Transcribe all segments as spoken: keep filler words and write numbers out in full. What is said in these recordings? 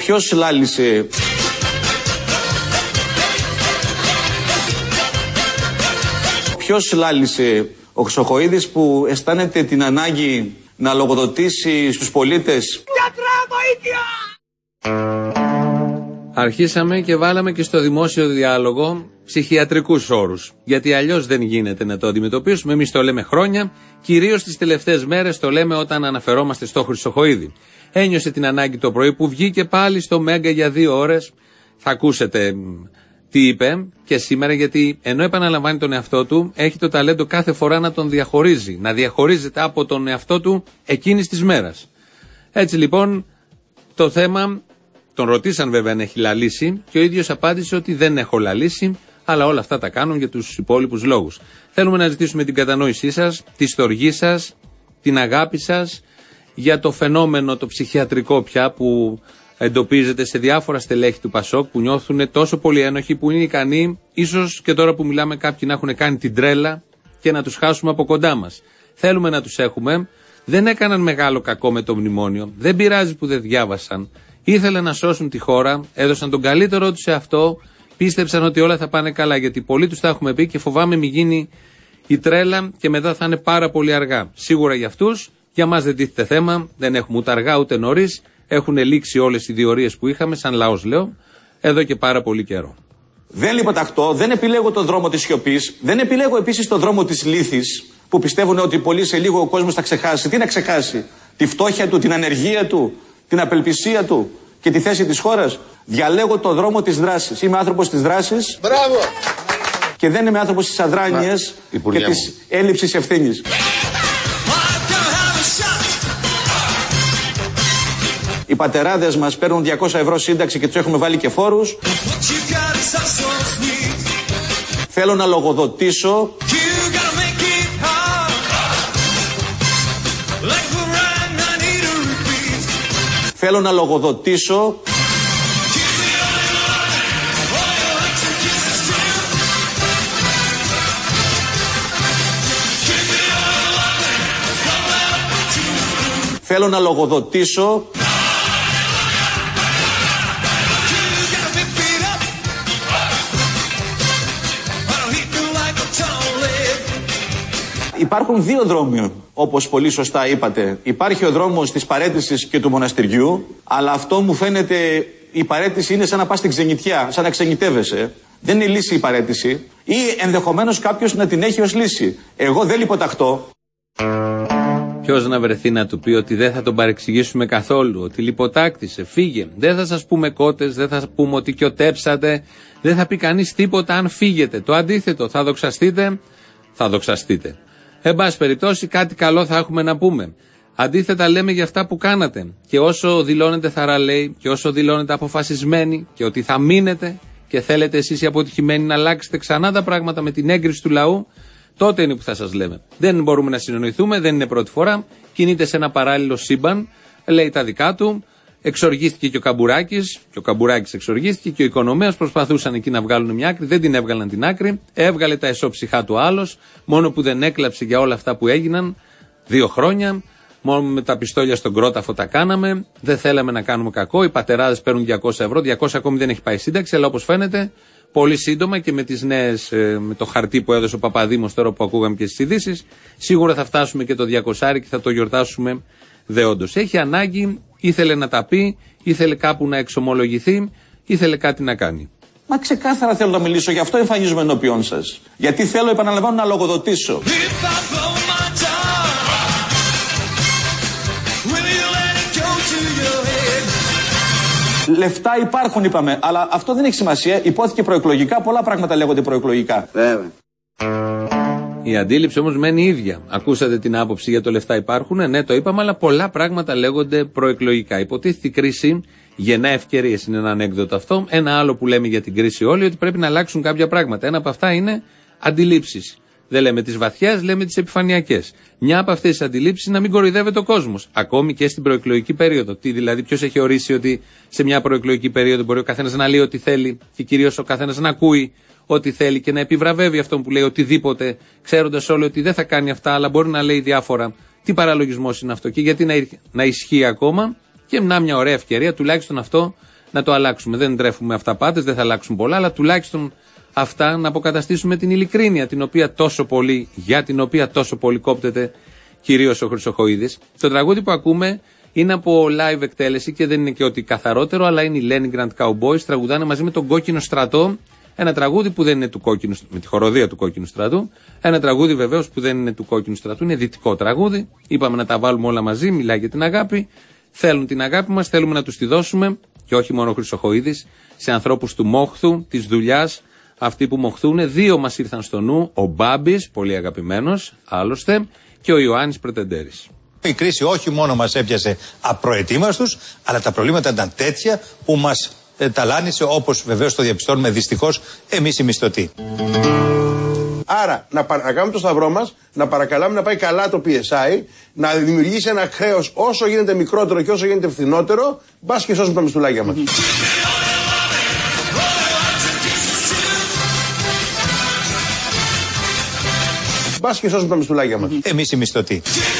ποιος λάλησε. Ποιος λάλησε, ο Χρυσοχοΐδης που αισθάνεται την ανάγκη να λογοδοτήσει στους πολίτες. Αρχίσαμε και βάλαμε και στο δημόσιο διάλογο ψυχιατρικούς όρους. Γιατί αλλιώς δεν γίνεται να το αντιμετωπίσουμε. Εμείς το λέμε χρόνια, κυρίως τις τελευταίες μέρες το λέμε όταν αναφερόμαστε στο Χρυσοχοΐδη. Ένιωσε την ανάγκη το πρωί που βγήκε πάλι στο Μέγκα για δύο ώρες. Θα ακούσετε τι είπε και σήμερα, γιατί ενώ επαναλαμβάνει τον εαυτό του, έχει το ταλέντο κάθε φορά να τον διαχωρίζει. Να διαχωρίζεται από τον εαυτό του εκείνης της μέρας. Έτσι λοιπόν το θέμα. Τον ρωτήσαν βέβαια αν έχει λαλήσει και ο ίδιος απάντησε ότι δεν έχω λαλήσει, αλλά όλα αυτά τα κάνουν για τους υπόλοιπους λόγους. Θέλουμε να ζητήσουμε την κατανόησή σας, τη στοργή σας, την αγάπη σας για το φαινόμενο το ψυχιατρικό πια που εντοπίζεται σε διάφορα στελέχη του Πασόκ που νιώθουν τόσο πολύ ένοχοι που είναι ικανοί, ίσως και τώρα που μιλάμε κάποιοι να έχουν κάνει την τρέλα και να τους χάσουμε από κοντά μας. Θέλουμε να τους έχουμε. Δεν έκαναν μεγάλο κακό με το μνημόνιο. Δεν πειράζει που δεν διάβασαν. Ήθελαν να σώσουν τη χώρα, έδωσαν τον καλύτερό τους σε αυτό, πίστεψαν ότι όλα θα πάνε καλά, γιατί πολλοί τους τα έχουμε πει και φοβάμαι μην γίνει η τρέλα και μετά θα είναι πάρα πολύ αργά. Σίγουρα για αυτούς, για μας δεν τίθεται θέμα, δεν έχουμε ούτε αργά ούτε νωρίς, έχουν λήξει όλες οι διορίες που είχαμε, σαν λαός λέω, εδώ και πάρα πολύ καιρό. Δεν λιποτακτώ, δεν επιλέγω τον δρόμο της σιωπής, δεν επιλέγω επίσης τον δρόμο της λύθης, που πιστεύουν ότι πολύ σε λίγο ο κόσμος θα ξεχάσει. Τι να ξεχάσει, τη φτώχεια του, την ανεργία του, την απελπισία του και τη θέση της χώρας. Διαλέγω το δρόμο της δράσης. Είμαι άνθρωπος της δράσης. Μπράβο! Και δεν είμαι άνθρωπος της αδράνειας και της έλλειψης ευθύνης. Οι πατεράδες μας παίρνουν διακόσια ευρώ σύνταξη και τους έχουμε βάλει και φόρους. Θέλω να λογοδοτήσω. Θέλω να λογοδοτήσω. Θέλω να λογοδοτήσω. Υπάρχουν δύο δρόμοι, όπως πολύ σωστά είπατε. Υπάρχει ο δρόμος της παραίτησης και του μοναστηριού, αλλά αυτό μου φαίνεται, η παραίτηση είναι σαν να πας στην ξενιτιά, σαν να ξενιτεύεσαι. Δεν είναι λύση η παραίτηση, ή ενδεχομένως κάποιος να την έχει ως λύση. Εγώ δεν λιποτακτώ. Ποιος να βρεθεί να του πει ότι δεν θα τον παρεξηγήσουμε καθόλου, ότι λιποτάκτησε, φύγε. Δεν θα σας πούμε κότες, δεν θα πούμε ότι κιοτέψατε, δεν θα πει κανείς τίποτα αν φύγετε. Το αντίθετο, θα δοξαστείτε, θα δοξαστείτε. Εν πάση περιπτώσει, κάτι καλό θα έχουμε να πούμε. Αντίθετα, λέμε για αυτά που κάνατε. Και όσο δηλώνετε θαραλέοι, και όσο δηλώνετε αποφασισμένοι, και ότι θα μείνετε και θέλετε εσείς οι αποτυχημένοι να αλλάξετε ξανά τα πράγματα με την έγκριση του λαού, τότε είναι που θα σας λέμε. Δεν μπορούμε να συνεννοηθούμε, δεν είναι πρώτη φορά. Κινείται σε ένα παράλληλο σύμπαν, λέει τα δικά του. Εξοργίστηκε και ο Καμπουράκης, και ο Καμπουράκης εξοργίστηκε και ο Οικονομέας. Προσπαθούσαν εκεί να βγάλουν μια άκρη, δεν την έβγαλαν την άκρη. Έβγαλε τα εσώψυχά του άλλος, μόνο που δεν έκλαψε για όλα αυτά που έγιναν δύο χρόνια. Μόνο με τα πιστόλια στον κρόταφο τα κάναμε. Δεν θέλαμε να κάνουμε κακό. Οι πατεράδες παίρνουν διακόσια ευρώ, διακόσια ακόμη δεν έχει πάει σύνταξη, αλλά όπως φαίνεται, πολύ σύντομα και με τις νέες, με το χαρτί που έδωσε ο Παπαδήμος τώρα που ακούγαμε και στις ειδήσεις, σίγουρα θα φτάσουμε και το διακόσια και θα το γιορτάσουμε δεόντως. Έχει ανάγκη. Ήθελε να τα πει, ήθελε κάπου να εξομολογηθεί, ήθελε κάτι να κάνει. Μα ξεκάθαρα θέλω να μιλήσω, γι' αυτό εμφανίζομαι ενώπιον σας. Γιατί θέλω, επαναλαμβάνω, να λογοδοτήσω. Λεφτά υπάρχουν, είπαμε, αλλά αυτό δεν έχει σημασία. Υπόθηκε προεκλογικά, πολλά πράγματα λέγονται προεκλογικά. Βέβαια. Η αντίληψη όμως μένει ίδια. Ακούσατε την άποψη για το λεφτά υπάρχουν, ναι, το είπαμε, αλλά πολλά πράγματα λέγονται προεκλογικά. Υποτίθεται η κρίση γεννά ευκαιρίες, είναι ένα ανέκδοτο αυτό. Ένα άλλο που λέμε για την κρίση όλοι, ότι πρέπει να αλλάξουν κάποια πράγματα. Ένα από αυτά είναι αντιλήψεις. Δεν λέμε τις βαθιές, λέμε τις επιφανειακές. Μια από αυτές τις αντιλήψεις είναι να μην κοροϊδεύεται ο κόσμος. Ακόμη και στην προεκλογική περίοδο. Τι δηλαδή, ποιος έχει ορίσει ότι σε μια προεκλογική περίοδο μπορεί ο καθένας να λέει ό,τι θέλει και κυρίως ο καθένας να ακούει ό,τι θέλει και να επιβραβεύει αυτόν που λέει οτιδήποτε, ξέροντας όλοι ότι δεν θα κάνει αυτά, αλλά μπορεί να λέει διάφορα. Τι παραλογισμός είναι αυτό και γιατί να, να ισχύει ακόμα, και να μια ωραία ευκαιρία τουλάχιστον αυτό να το αλλάξουμε. Δεν τρέφουμε αυταπάτες, δεν θα αλλάξουν πολλά, αλλά τουλάχιστον αυτά να αποκαταστήσουμε την ειλικρίνεια, την οποία τόσο πολύ, για την οποία τόσο πολύ κόπτεται κυρίως ο Χρυσοχοΐδης. Το τραγούδι που ακούμε είναι από live εκτέλεση και δεν είναι και ότι καθαρότερο, αλλά είναι οι Leningrad Cowboys, τραγουδάνε μαζί με τον Κόκκινο Στρατό. Ένα τραγούδι που δεν είναι του Κόκκινου, με τη χοροδία του Κόκκινου Στρατού. Ένα τραγούδι βεβαίως που δεν είναι του Κόκκινου Στρατού, είναι δυτικό τραγούδι. Είπαμε να τα βάλουμε όλα μαζί, μιλάει για την αγάπη. Θέλουν την αγάπη μας, θέλουμε να τους τη δώσουμε. Και όχι μόνο ο Χρυσοχοΐδης, σε ανθρώπους του μόχθου, της δουλειάς, αυτοί που μοχθούν. Δύο μας ήρθαν στο νου, ο Μπάμπης, πολύ αγαπημένος, άλλωστε, και ο Ιωάννης Πρετεντέρης. Η κρίση όχι μόνο μας έπιασε απροετοίμαστους, αλλά τα προβλήματα ήταν τέτοια που μας ε, ταλάνισε, όπως βεβαίως το διαπιστώνουμε δυστυχώς εμείς οι μισθωτοί. Άρα, να, να κάνουμε το σταυρό μας, να παρακαλάμε να πάει καλά το πι ες άι, να δημιουργήσει ένα χρέος όσο γίνεται μικρότερο και όσο γίνεται φθηνότερο, μπας και σώσουμε τα μισθουλάκια μας. Μπας και σώσουμε τα μισθουλάκια μας. Εμείς οι μισθωτοί.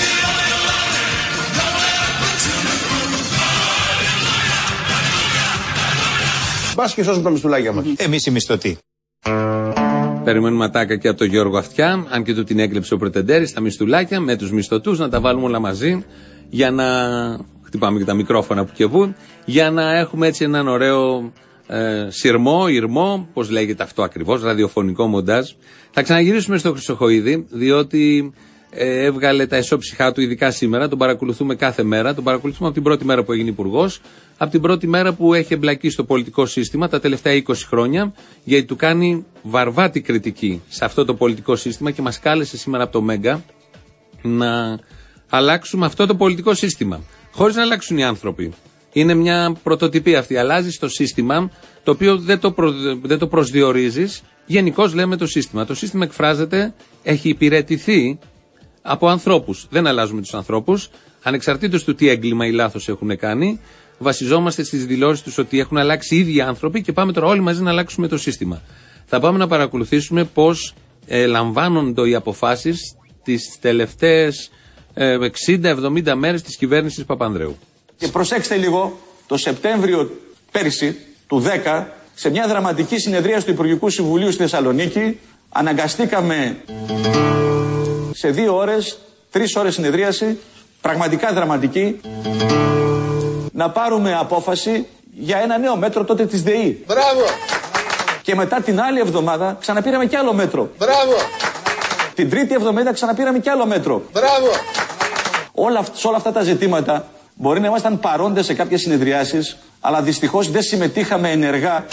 Μπας και σώσουμε τα μισθουλάκια μας. Εμείς οι μισθωτοί. Περιμένουμε ατάκα και από τον Γιώργο Αυτιά, αν και του την έκλεψε ο Πρετεντέρης, τα μισθουλάκια με τους μισθωτούς, να τα βάλουμε όλα μαζί για να. Χτυπάμε και τα μικρόφωνα που και βουν, για να έχουμε έτσι έναν ωραίο ε, σειρμό, ηρμό, πώς λέγεται αυτό ακριβώς, ραδιοφωνικό μοντάζ. Θα ξαναγυρίσουμε στο Χρυσοχοΐδη, διότι ε, έβγαλε τα εσώψυχά του, ειδικά σήμερα. Τον παρακολουθούμε κάθε μέρα. Τον παρακολουθούμε από την πρώτη μέρα που έγινε υπουργός, από την πρώτη μέρα που έχει εμπλακεί στο πολιτικό σύστημα τα τελευταία είκοσι χρόνια, γιατί του κάνει βαρβάτη κριτική σε αυτό το πολιτικό σύστημα και μας κάλεσε σήμερα από το Μέγκα να αλλάξουμε αυτό το πολιτικό σύστημα. Χωρίς να αλλάξουν οι άνθρωποι. Είναι μια πρωτοτυπία αυτή. Αλλάζει το σύστημα, το οποίο δεν το, προ, δεν το προσδιορίζεις. Γενικώς λέμε το σύστημα. Το σύστημα εκφράζεται, έχει υπηρετηθεί από ανθρώπους. Δεν αλλάζουμε τους ανθρώπους, ανεξαρτήτως του τι έγκλημα ή λάθος έχουν κάνει. Βασιζόμαστε στις δηλώσεις τους ότι έχουν αλλάξει οι ίδιοι άνθρωποι και πάμε τώρα όλοι μαζί να αλλάξουμε το σύστημα. Θα πάμε να παρακολουθήσουμε πώς ε, λαμβάνονται οι αποφάσεις τις τελευταίες ε, εξήντα εβδομήντα μέρες της κυβέρνησης Παπανδρέου. Και προσέξτε λίγο, το Σεπτέμβριο πέρυσι του δέκα, σε μια δραματική συνεδρία του Υπουργικού Συμβουλίου στη Θεσσαλονίκη, αναγκαστήκαμε σε δύο ώρες, τρεις ώρες συνεδρίαση, πραγματικά δραματική, να πάρουμε απόφαση για ένα νέο μέτρο τότε της ΔΕΗ. Μπράβο! Και μετά την άλλη εβδομάδα ξαναπήραμε κι άλλο μέτρο. Μπράβο! Την τρίτη εβδομάδα ξαναπήραμε κι άλλο μέτρο. Μπράβο! Όλα, σε όλα αυτά τα ζητήματα μπορεί να ήμασταν παρόντες σε κάποιες συνεδριάσεις, αλλά δυστυχώς δεν συμμετείχαμε ενεργά.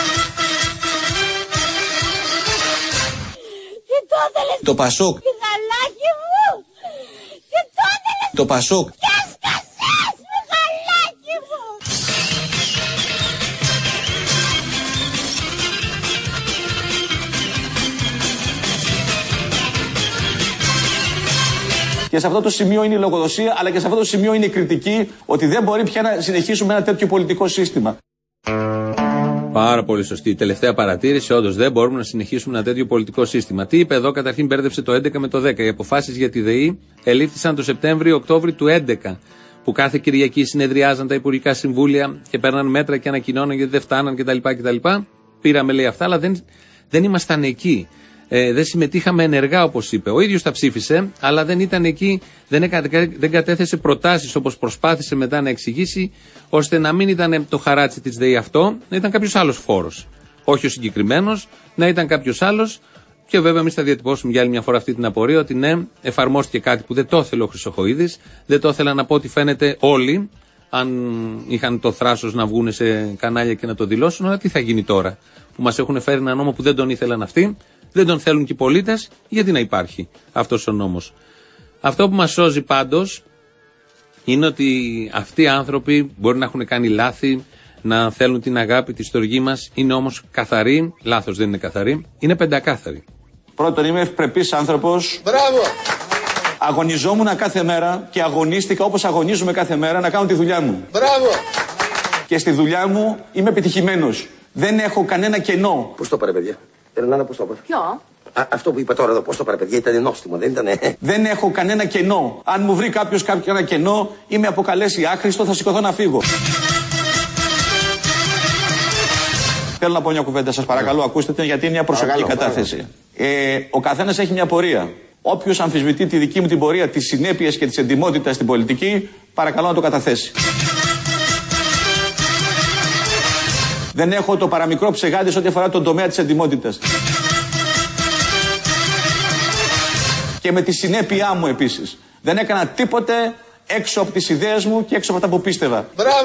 Το Πασόκ. Το Πασόκ. Και σε αυτό το σημείο είναι η λογοδοσία, αλλά και σε αυτό το σημείο είναι η κριτική ότι δεν μπορεί πια να συνεχίσουμε ένα τέτοιο πολιτικό σύστημα. Πάρα πολύ σωστή. Η τελευταία παρατήρηση, όντως δεν μπορούμε να συνεχίσουμε ένα τέτοιο πολιτικό σύστημα. Τι είπε εδώ, καταρχήν μπέρδεψε το έντεκα με το δέκα. Οι αποφάσεις για τη ΔΕΗ ελήφθησαν το Σεπτέμβριο-Οκτώβριο του έντεκα. Που κάθε Κυριακή συνεδριάζαν τα Υπουργικά Συμβούλια και παίρναν μέτρα και ανακοινώναν γιατί δεν φτάναν κτλ. κτλ. Πήραμε λέει αυτά, αλλά δεν, δεν ήμασταν εκεί. Ε, δεν συμμετείχαμε ενεργά όπως είπε. Ο ίδιος τα ψήφισε, αλλά δεν ήταν εκεί, δεν, εκα, δεν κατέθεσε προτάσεις όπως προσπάθησε μετά να εξηγήσει, ώστε να μην ήταν το χαράτσι της ΔΕΗ αυτό, να ήταν κάποιος άλλος φόρος. Όχι ο συγκεκριμένος, να ήταν κάποιος άλλος. Και βέβαια εμείς θα διατυπώσουμε για άλλη μια φορά αυτή την απορία ότι ναι, εφαρμόστηκε κάτι που δεν το ήθελε ο Χρυσοχοΐδης, δεν το ήθελαν από ό,τι φαίνεται όλοι, αν είχαν το θράσος να βγουν σε κανάλια και να το δηλώσουν, αλλά τι θα γίνει τώρα που μας έχουν φέρει ένα νόμο που δεν τον ήθελαν αυτοί. Δεν τον θέλουν και οι πολίτες, γιατί να υπάρχει αυτός ο νόμος. Αυτό που μας σώζει πάντως είναι ότι αυτοί οι άνθρωποι μπορεί να έχουν κάνει λάθη, να θέλουν την αγάπη, τη στοργή μας, είναι όμως καθαροί, λάθος δεν είναι καθαροί, είναι πεντακάθαροι. Πρώτον, είμαι ευπρεπής άνθρωπος. Μπράβο! Αγωνιζόμουν κάθε μέρα και αγωνίστηκα όπως αγωνίζουμε κάθε μέρα να κάνω τη δουλειά μου. Μπράβο! Και στη δουλειά μου είμαι επιτυχημένος. Δεν έχω κανένα κενό. Πώς το πάρε, παιδιά? Ελένα, πώς το πάρε? Ποιο? Α, αυτό που είπα τώρα εδώ, πώς το πάρε, παιδιά? Ήταν νόστιμο, δεν ήτανε? Δεν έχω κανένα κενό. Αν μου βρει κάποιος κάποιο ένα κενό ή με αποκαλέσει άχρηστο, θα σηκωθώ να φύγω. Θέλω να πω μια κουβέντα, σας παρακαλώ, ακούστε την, γιατί είναι μια προσωπική παρακαλώ, κατάθεση. Ε, ο καθένας έχει μια πορεία. Όποιος αμφισβητεί τη δική μου την πορεία, τις συνέπειες και τις εντιμότητες στην πολιτική, παρακαλώ να το καταθέσει. Δεν έχω το παραμικρό ψεγάδι σε ό,τι αφορά τον τομέα της εντιμότητας. Και με τη συνέπειά μου επίσης. Δεν έκανα τίποτε έξω από τις ιδέες μου και έξω από αυτά που πίστευα. Μπράβο!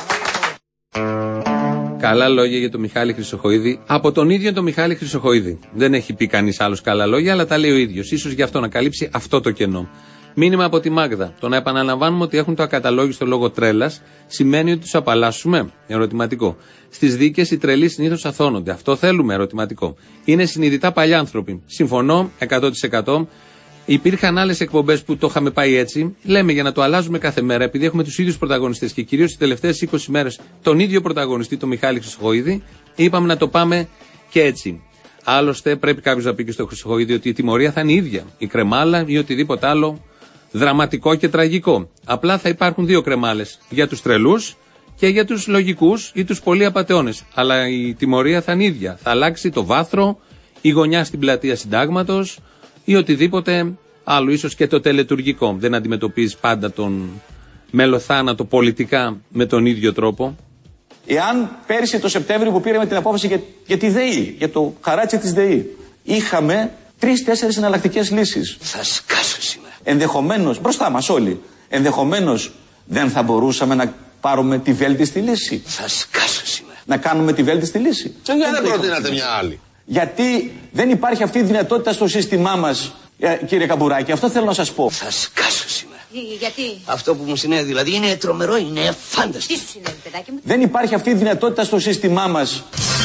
Καλά λόγια για τον Μιχάλη Χρυσοχοΐδη. Από τον ίδιο τον Μιχάλη Χρυσοχοΐδη. Δεν έχει πει κανείς άλλος καλά λόγια, αλλά τα λέει ο ίδιος. Ίσως γι' αυτό να καλύψει αυτό το κενό. Μήνυμα από τη Μάγδα. Το να επαναλαμβάνουμε ότι έχουν το ακαταλόγιστο λόγο τρέλας σημαίνει ότι τους απαλλάσσουμε. Ερωτηματικό. Στις δίκες οι τρελοί συνήθως αθώνονται. Αυτό θέλουμε. Ερωτηματικό. Είναι συνειδητά παλιάνθρωποι. Συμφωνώ εκατό τοις εκατό. Υπήρχαν άλλες εκπομπές που το είχαμε πάει έτσι. Λέμε για να το αλλάζουμε κάθε μέρα, επειδή έχουμε τους ίδιους πρωταγωνιστές και κυρίως τις τελευταίες είκοσι μέρες τον ίδιο πρωταγωνιστή, τον Μιχάλη Χρυσοχοΐδη, είπαμε να το πάμε και έτσι. Άλλωστε, πρέπει κάποιος να πει και στο Χρυσοχοΐδη ότι η τιμωρία θα είναι η ίδια. Η κρεμάλα ή οτιδήποτε άλλο δραματικό και τραγικό. Απλά θα υπάρχουν δύο κρεμάλες. Για τους τρελούς και για τους λογικούς ή τους πολύ απατεώνες. Αλλά η τιμωρία θα είναι η ίδια. Θα αλλάξει το βάθρο, η γωνιά στην πλατεία Συντάγματος ή οτιδήποτε άλλο, ίσως και το τελετουργικό. Δεν αντιμετωπίζεις πάντα τον μελοθάνατο πολιτικά με τον ίδιο τρόπο. Εάν πέρσι το Σεπτέμβριο που πήραμε την απόφαση για, για τη ΔΕΗ, για το χαράτσι της ΔΕΗ, είχαμε τρεις-τέσσερις εναλλακτικές λύσεις. Θα σκάσω σήμερα. Ενδεχομένως, μπροστά μας όλοι, ενδεχομένως δεν θα μπορούσαμε να πάρουμε τη βέλτιστη λύση. Θα σκάσω σήμερα. Να κάνουμε τη βέλτιστη λύση. Και γιατί δεν προτείνατε μια άλλη? Γιατί δεν υπάρχει αυτή η δυνατότητα στο σύστημά μας, κύριε Καμπουράκη. Αυτό θέλω να σας πω. Θα σκάσω σήμερα. Γιατί? Αυτό που μου συνέβη δηλαδή είναι τρομερό, είναι φάνταστο. Τι σου συνέβη, παιδάκι μου? Δεν υπάρχει αυτή η δυνατότητα στο σύστημά μας.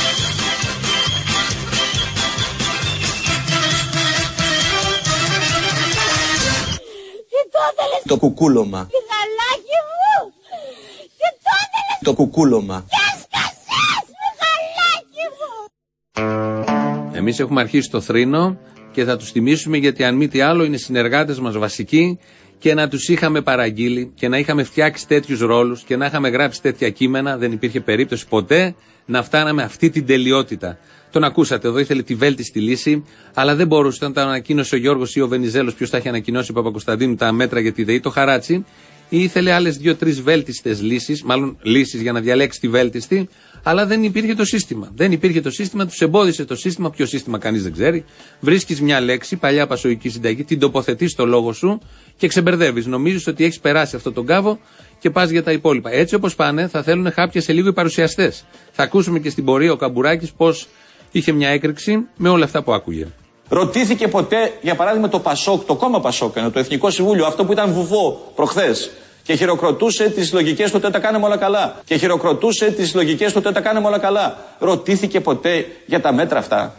Το κουκούλωμα. Μιχαλάκι μου! Τι το ήθελες? Το κουκούλωμα. Και έσκασες, Μιχαλάκι μου! Εμείς έχουμε αρχίσει το θρήνο και θα τους θυμίσουμε, γιατί αν μη τι άλλο είναι συνεργάτες μας βασικοί, και να τους είχαμε παραγγείλει και να είχαμε φτιάξει τέτοιους ρόλους και να είχαμε γράψει τέτοια κείμενα, δεν υπήρχε περίπτωση ποτέ να φτάναμε αυτή την τελειότητα. Τον ακούσατε εδώ, ήθελε τη βέλτιστη λύση, αλλά δεν μπορούσε. Όταν τα ανακοίνωσε ο Γιώργος ή ο Βενιζέλος, ποιος τα είχε ανακοινώσει, ο Παπακοσταντίνου, τα μέτρα για τη ΔΕΗ, το χαράτσι, ήθελε άλλες δύο-τρεις βέλτιστες λύσεις, μάλλον λύσεις για να διαλέξει τη βέλτιστη, αλλά δεν υπήρχε το σύστημα. Δεν υπήρχε το σύστημα, τους εμπόδισε το σύστημα. Ποιο σύστημα κανείς δεν ξέρει. Βρίσκεις μια λέξη, παλιά πασοϊκή συνταγή, την τοποθετείς στο λόγο σου και ξεμπερδεύεις. Νομίζεις ότι έχεις περάσει αυτό τον κάβο και πας για τα υπόλοιπα. Έτσι όπως πάνε, θα θέλουν χάπια σε λίγο οι παρουσιαστές. Θα ακούσουμε και στην πορεία ο Καμπουράκης πώς είχε μια έκρηξη με όλα αυτά που άκουγε. Ρωτήθηκε ποτέ, για παράδειγμα, το Πασόκ, το κόμμα Πασόκ, το Εθνικό Συμβούλιο, αυτό που ήταν βουβό προχθές, και χειροκροτούσε τις λογικές του ότι τα κάνουμε όλα καλά. Και χειροκροτούσε τις λογικές του ότι τα κάνουμε όλα καλά. Ρωτήθηκε ποτέ για τα μέτρα αυτά?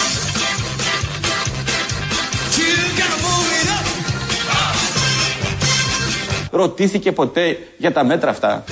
Ρωτήθηκε ποτέ για τα μέτρα αυτά?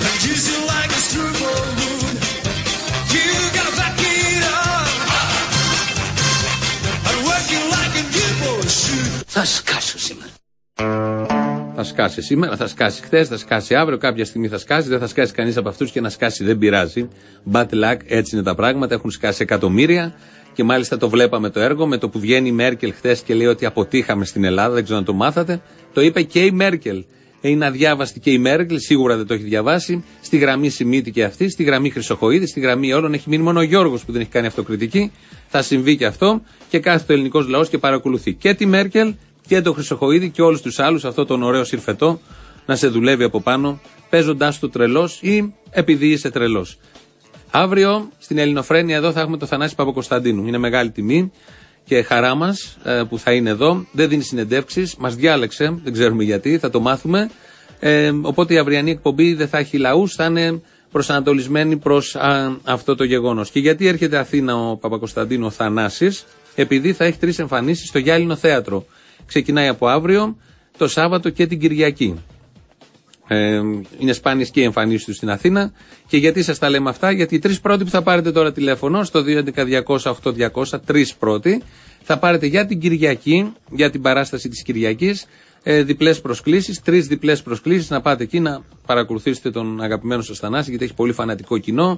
Θα σκάσω σήμερα. Θα σκάσει σήμερα, θα σκάσει χθες, θα σκάσει αύριο, κάποια στιγμή θα σκάσει, δεν θα σκάσει κανείς από αυτούς και να σκάσει δεν πειράζει. Bad luck, έτσι είναι τα πράγματα, έχουν σκάσει εκατομμύρια και μάλιστα το βλέπαμε το έργο με το που βγαίνει η Μέρκελ χθες και λέει ότι αποτύχαμε στην Ελλάδα, δεν ξέρω αν το μάθατε. Το είπε και η Μέρκελ. Είναι αδιάβαστη και η Μέρκελ, σίγουρα δεν το έχει διαβάσει. Στη γραμμή Σιμίτη και αυτή, στη γραμμή Χρυσοχοΐδη, στη γραμμή όλων έχει μείνει μόνο ο Γιώργος που δεν έχει κάνει αυτοκριτική. Θα συμβεί και αυτό και κάθεται ο ελληνικός λαός και παρακολουθεί και τη Μέρκελ και τον Χρυσοχοΐδη και όλους τους άλλους, αυτό τον ωραίο συρφετό να σε δουλεύει από πάνω, παίζοντάς του τρελός ή επειδή είσαι τρελός. Αύριο στην Ελληνοφρένεια εδώ θα έχουμε το Θανάση Παπακοσταντίνου. Είναι μεγάλη τιμή και χαρά μας ε, που θα είναι εδώ. Δεν δίνει συνεντεύξεις, μας διάλεξε, δεν ξέρουμε γιατί, θα το μάθουμε. Ε, οπότε η αυριανή εκπομπή δεν θα έχει λαούς, θα είναι προσανατολισμένη προς α, αυτό το γεγονός. Και γιατί έρχεται Αθήνα ο Παπακοσταντίνου ο Θανάσης? Επειδή θα έχει τρεις εμφανίσεις στο Γυάλινο Θέατρο. Ξεκινάει από αύριο, το Σάββατο και την Κυριακή. Ε, είναι σπάνιες και οι εμφανίσεις του στην Αθήνα. Και γιατί σας τα λέμε αυτά? Γιατί οι τρεις πρώτοι που θα πάρετε τώρα τηλέφωνο στο δύο έντεκα διακόσια οκτώ διακόσια, τρεις πρώτοι, θα πάρετε για την Κυριακή, για την παράσταση της Κυριακής, ε, διπλές προσκλήσεις, τρεις διπλές προσκλήσεις, να πάτε εκεί να παρακολουθήσετε τον αγαπημένο σας Θανάση, γιατί έχει πολύ φανατικό κοινό.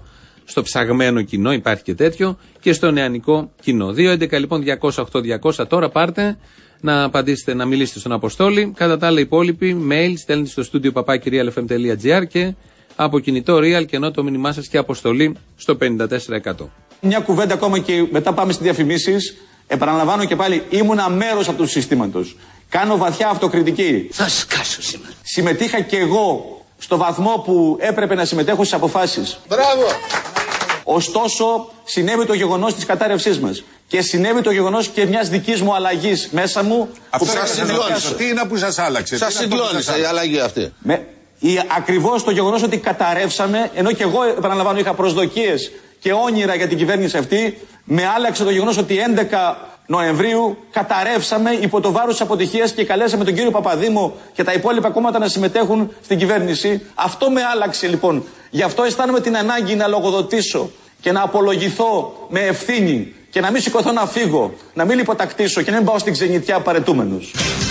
στο ψαγμένο κοινό, υπάρχει και τέτοιο, και στο νεανικό κοινό. δύο έντεκα λοιπόν διακόσια οκτώ διακόσια, τώρα πάρτε να απαντήσετε, να μιλήσετε στον Αποστόλη. Κατά τα άλλα, υπόλοιποι, mail στέλνετε στο στούντιο παπάκι real f m τελεία g r και από κινητό real και ενώ το μήνυμά σας και Αποστολή στο πενήντα τέσσερα εκατό. Μια κουβέντα ακόμα και μετά πάμε στις διαφημίσεις. Επαναλαμβάνω και πάλι, ήμουνα μέρος αυτού του συστήματος. Κάνω βαθιά αυτοκριτική. Θα σκάσω σήμερα. Συμμετείχα και εγώ στο βαθμό που έπρεπε να συμμετέχω στις αποφάσεις. Μπράβο! Ωστόσο, συνέβη το γεγονός της κατάρρευσής μας. Και συνέβη το γεγονός και μιας δικής μου αλλαγής μέσα μου. Αυτό που σας συγκλώνησε. Τι είναι που σας άλλαξε. Σας συγκλώνησε η αλλαγή αυτή. Με, η, ακριβώς το γεγονός ότι καταρρεύσαμε, ενώ και εγώ επαναλαμβάνω είχα προσδοκίες και όνειρα για την κυβέρνηση αυτή, με άλλαξε το γεγονός ότι έντεκα Νοεμβρίου καταρρεύσαμε υπό το βάρος της αποτυχίας και καλέσαμε τον κύριο Παπαδήμο και τα υπόλοιπα κόμματα να συμμετέχουν στην κυβέρνηση. Αυτό με άλλαξε λοιπόν. Γι' αυτό αισθάνομαι την ανάγκη να λογοδοτήσω και να απολογηθώ με ευθύνη και να μην σηκωθώ να φύγω, να μην υποτακτήσω και να μην πάω στην ξενιτιά παρετούμενος.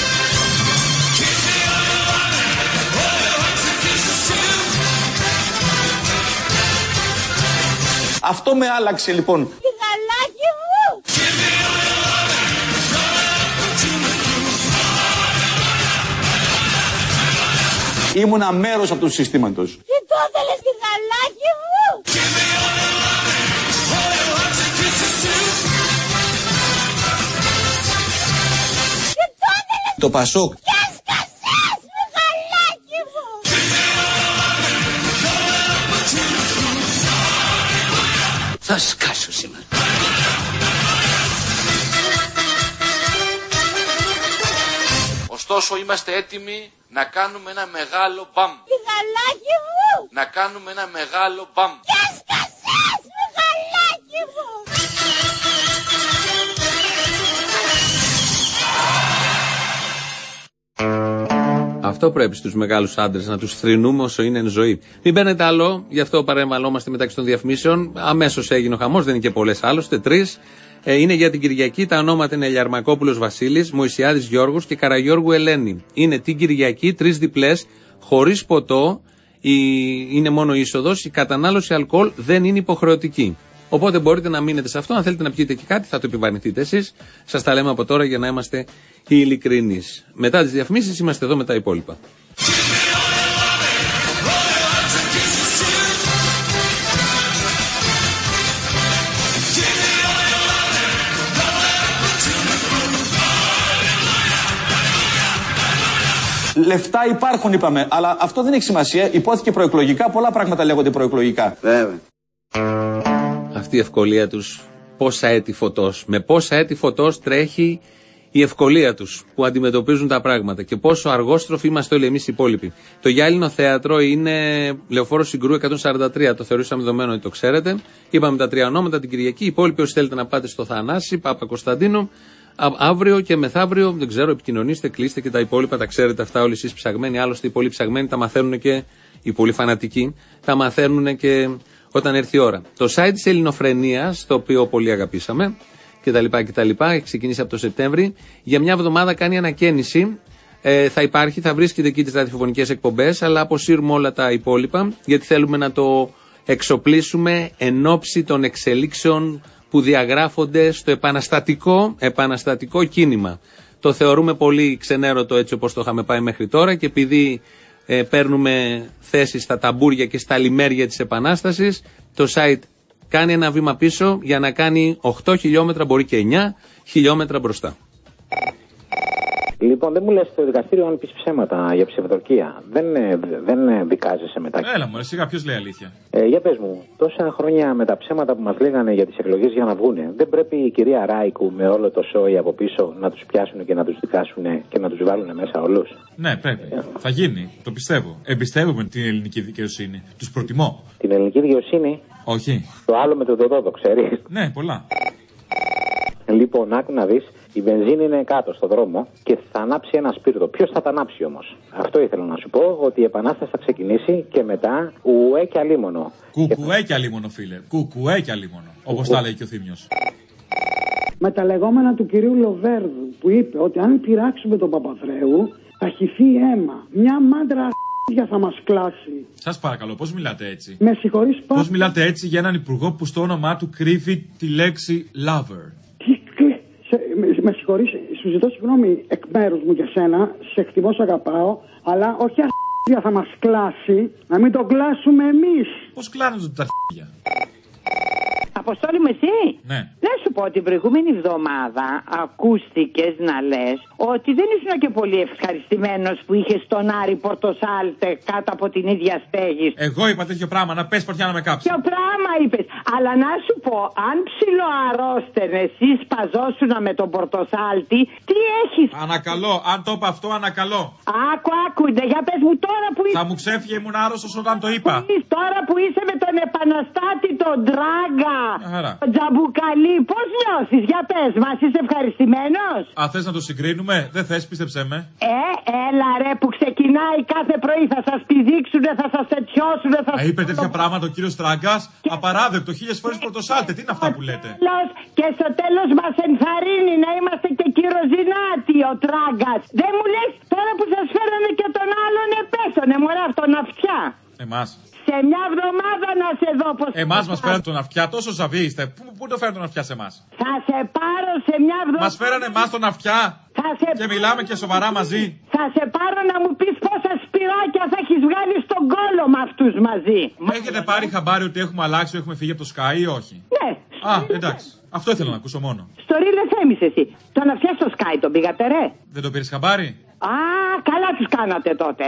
Αυτό με άλλαξε λοιπόν. Γαλάκι μου! Ήμουνα μέρος αυτού του συστήματος. Τι το ήθελες και γαλάκι μου! Το Πασόκ. Και σκασές μου γαλάκι μου! Θα σκάσω σήμερα. Ωστόσο είμαστε έτοιμοι να κάνουμε ένα μεγάλο μπαμ. Και γαλάκι μου! Να κάνουμε ένα μεγάλο μπαμ. Και σκασές μου γαλάκι μου! Αυτό πρέπει στους μεγάλους άντρες να τους θρηνούμε όσο είναι εν ζωή. Μην παίρνετε άλλο, γι' αυτό παρεμβαλόμαστε μεταξύ των διαφημίσεων. Αμέσως έγινε ο χαμός, δεν είναι και πολλές άλλωστε, τρεις. Ε, είναι για την Κυριακή, τα ονόματα είναι Λιαρμακόπουλος Βασίλης, Μωυσιάδης Γιώργος και Καραγιώργου Ελένη. Είναι την Κυριακή, τρεις διπλές, χωρίς ποτό, η, είναι μόνο είσοδος, η κατανάλωση αλκοόλ δεν είναι υποχρεωτική. Οπότε μπορείτε να μείνετε σε αυτό. Αν θέλετε να πιείτε και κάτι, θα το επιβαρυνθείτε εσείς. Σας τα λέμε από τώρα για να είμαστε ειλικρινείς. Μετά τις διαφημίσεις είμαστε εδώ με τα υπόλοιπα. Λεφτά υπάρχουν, είπαμε, αλλά αυτό δεν έχει σημασία. Υπόθηκε προεκλογικά, πολλά πράγματα λέγονται προεκλογικά. Βέβαια. Αυτή η ευκολία τους, πόσα έτη φωτός, με πόσα έτη φωτός τρέχει η ευκολία τους που αντιμετωπίζουν τα πράγματα και πόσο αργόστροφοι είμαστε όλοι εμείς οι υπόλοιποι. Το Γυάλινο Θέατρο είναι Λεωφόρο Συγκρού εκατόν σαράντα τρία, το θεωρήσαμε δεδομένο ότι το ξέρετε. Είπαμε τα τρία ονόματα την Κυριακή. Οι υπόλοιποι, όσοι θέλετε να πάτε στο Θανάση, Πάπα Κωνσταντίνο, αύριο και μεθαύριο, δεν ξέρω, επικοινωνήστε, κλείστε και τα υπόλοιπα, τα ξέρετε αυτά όλοι εσείς ψαγμένοι. Άλλωστε οι πολύ ψαγμένοι τα μαθαίνουν και οι πολύ φανατικοί, τα μαθαίνουν και όταν έρθει η ώρα. Το site της Ελληνοφρενίας, το οποίο πολύ αγαπήσαμε κτλ. κτλ. Έχει ξεκινήσει από το Σεπτέμβρη. Για μια εβδομάδα κάνει ανακαίνιση. Ε, θα υπάρχει, θα βρίσκεται εκεί τις ραδιοφωνικές εκπομπές, αλλά αποσύρουμε όλα τα υπόλοιπα, γιατί θέλουμε να το εξοπλίσουμε εν ώψη των εξελίξεων που διαγράφονται στο επαναστατικό, επαναστατικό κίνημα. Το θεωρούμε πολύ ξενέρωτο έτσι όπως το είχαμε πάει μέχρι τώρα και επειδή ε, παίρνουμε θέσεις στα ταμπούρια και στα λιμέρια της Επανάστασης, το site κάνει ένα βήμα πίσω για να κάνει οκτώ χιλιόμετρα, μπορεί και εννιά χιλιόμετρα μπροστά. Λοιπόν, δεν μου λες στο δικαστήριο αν πεις ψέματα για ψευδορκία. Δεν, δεν δικάζεσαι μετά. Έλα μου, σιγά, ποιος λέει αλήθεια. Ε, για πες μου, τόσα χρόνια με τα ψέματα που μας λέγανε για τις εκλογές για να βγούνε, δεν πρέπει η κυρία Ράικου με όλο το σόι από πίσω να τους πιάσουν και να τους δικάσουν και να τους βάλουν μέσα όλους? Ναι, πρέπει. Yeah. Θα γίνει, το πιστεύω. Εμπιστεύομαι την ελληνική δικαιοσύνη. Τους προτιμώ. Την ελληνική δικαιοσύνη? Όχι. Το άλλο με το δοδόδο, ξέρεις. Ναι, πολλά. Λοιπόν, άκου να δεις, η βενζίνη είναι κάτω στο δρόμο και θα ανάψει ένα σπίρτο. Ποιος θα τα ανάψει όμως? Αυτό ήθελα να σου πω, ότι η επανάσταση θα ξεκινήσει και μετά ουέ και αλίμονο. Κουκουέ και αλίμονο, φίλε. Κουκουέ και αλίμονο. Όπως τα λέει και ο Θήμιος. Με τα λεγόμενα του κυρίου Λοβέρδου που είπε ότι αν πειράξουμε τον Παπαθρέου θα χυθεί αίμα. Μια μάντρα για θα μας κλάσει. Σας παρακαλώ, πώς μιλάτε έτσι? Με συγχωρείς πάρα. Πώς μιλάτε έτσι για έναν υπουργό που στο όνομά του κρύβει τη λέξη lover? Τι κλε... σε... με, με συγχωρείς, σου ζητώ συγγνώμη εκ μέρους μου για σένα, σε εκτιμώ, σε αγαπάω, αλλά όχι αρχίδια θα μας κλάσει, να μην το κλάσουμε εμείς. Πώς κλάνονται τα αρχίδια? Αποστόλη μου, εσύ. Ναι. Να σου πω, την προηγούμενη εβδομάδα ακούστηκες να λες ότι δεν ήσουν και πολύ ευχαριστημένος που είχες τον Άρη Πορτοσάλτε κάτω από την ίδια στέγη. Εγώ είπα τέτοιο πράγμα, να πες φωτιά να με κάψει. Ποιο πράγμα είπες? Αλλά να σου πω, αν ψιλοαρρώστενες ή σπαζόσουνα με τον Πορτοσάλτη, τι έχεις? Ανακαλώ, αν το είπα αυτό, ανακαλώ. Άκου, άκου, για πες μου τώρα που είσαι. Θα μου ξέφυγε, ήμουν άρρωστος όταν το είπα. Τώρα που είσαι με τον επαναστάτη τον Τράγκα. Άρα. Ο Τζαμπουκαλί, πώς νιώθεις, για πες μας, είσαι ευχαριστημένος? Α, θες να το συγκρίνουμε? Δεν θες, πίστεψέ με. Ε, έλα ρε που ξεκινάει κάθε πρωί, θα σας πηδήξουνε, θα σας τετιώσουνε, θα σας... Α, είπε τέτοια πράγματα ο κύριος Τράγκας, και... απαράδεκτο, χίλιες φορές Πορτοσάλτε, τι είναι αυτά που λέτε? Τέλος, και στο τέλος μας ενθαρρύνει να είμαστε και κυροζινάτοι ο Τράγκας. Δεν μου λες τώρα που σας φέρανε και τον άλλον επέσωνε, μωρέ αυτόν αυτιά. Εμάς. Σε μια εβδομάδα να σε δω πως... Εμάς μας φέραν τον αυτιά, τόσο ζαβί είστε. Πού, πού το φέραν τον αυτιά σε εμάς? Θα σε πάρω σε μια εβδομάδα... Μας φέρανε εμάς τον αυτιά σε... και μιλάμε και σοβαρά μαζί. Θα σε πάρω να μου πεις πόσα σπυράκια θα έχεις βγάλει στον κόλο με αυτούς μαζί. Έχετε πάρει χαμπάρι ότι έχουμε αλλάξει, έχουμε φύγει από το Sky ή όχι? Ναι. Α, εντάξει. Αυτό ήθελα να ακούσω μόνο. Στο Real εφ εμ είσαι εσύ. Τον αυτιά στο Sky τον πήγατε ρε? Δεν το πήρες χαμπάρι? Α, καλά τους κάνατε τότε.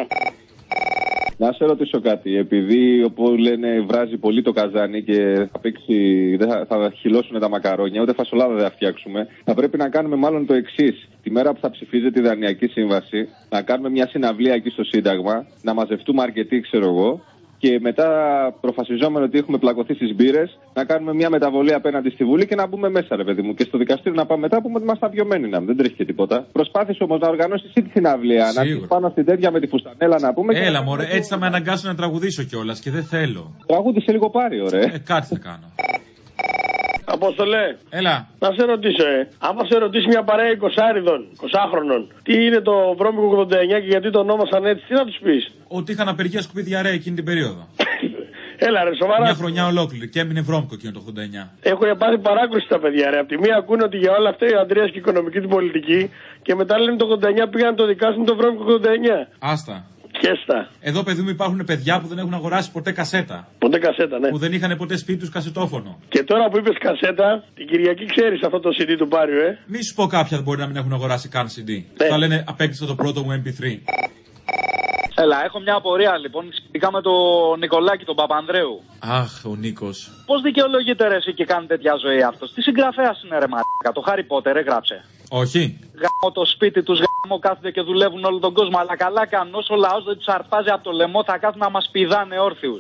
Να σε ρωτήσω κάτι, επειδή όπου λένε βράζει πολύ το καζάνι και θα παίξει, δεν θα, θα χυλώσουν τα μακαρόνια, ούτε φασολάδα δεν θα φτιάξουμε, θα πρέπει να κάνουμε μάλλον το εξής. Τη μέρα που θα ψηφίζεται η Δανειακή Σύμβαση, να κάνουμε μια συναυλία εκεί στο Σύνταγμα, να μαζευτούμε αρκετοί, ξέρω εγώ, και μετά, προφασιζόμενο ότι έχουμε πλακωθεί στις μπύρες, να κάνουμε μια μεταβολή απέναντι στη Βουλή και να μπούμε μέσα, ρε παιδί μου. Και στο δικαστήριο να πάμε μετά, πούμε ότι είμαστε πιωμένοι να δεν τρέχει και τίποτα. Προσπάθησε όμως να οργανώσεις εσύ τη συναυλία, να έρθεις πάνω στην τέτοια με τη φουστανέλα να πούμε. Έλα, και... μωρέ, έτσι θα με αναγκάσουν να τραγουδήσω κιόλας και δεν θέλω. Τραγούδισε λίγο πάρει, ωραία. Ε, κάτι θα κάνω. Απόστολε, έλα. Να σε ρωτήσω, ε. Άμα σε ρωτήσει μια παρέα εικοσάριδων, εικοσάχρονων, τι είναι το βρώμικο ογδόντα εννιά και γιατί το ονόμασαν έτσι, τι να του πει? Ότι είχαν απεργία σκουπίδια ρε εκείνη την περίοδο. Έλα, ρε, σοβαρά. Μια χρονιά ολόκληρη και έμεινε βρώμικο εκείνο το ογδόντα εννιά. Έχουν πάθει παράκρουση τα παιδιά, ρε. Απ' τη μία ακούνε ότι για όλα αυτά ο Αντρέας και η οικονομική του πολιτική και μετά λένε το ογδόντα εννιά πήγαν να το δικάσουν το βρώμικο ογδόντα εννιά. Άστα. Χέστα. Εδώ, παιδί μου, υπάρχουν παιδιά που δεν έχουν αγοράσει ποτέ κασέτα. Ποτέ κασέτα, ναι. Που δεν είχαν ποτέ σπίτι τους κασετόφωνο. Και τώρα που είπες κασέτα, την Κυριακή ξέρεις αυτό το σι ντι του Πάριου, ε. Μη σου πω κάποια μπορεί να μην έχουν αγοράσει καν σι ντι. Ναι. Θα λένε απέκτησα το πρώτο μου εμ πι θρι. Έλα, έχω μια απορία λοιπόν σχετικά με τον Νικολάκη τον Παπανδρέου. Αχ, ο Νίκος. Πώς δικαιολογείται ρε εσύ και κάνει τέτοια ζωή αυτός? Τι συγγραφέας είναι ρε μαλάκα? Το Χάρι Πότερ έγραψε. Όχι. Γαμώ το σπίτι τους, γαμώ κάθονται και δουλεύουν όλο τον κόσμο. Αλλά καλά κάνουν, όσο ο λαός δεν τους αρπάζει από το λαιμό θα κάθουν να μας πηδάνε όρθιους.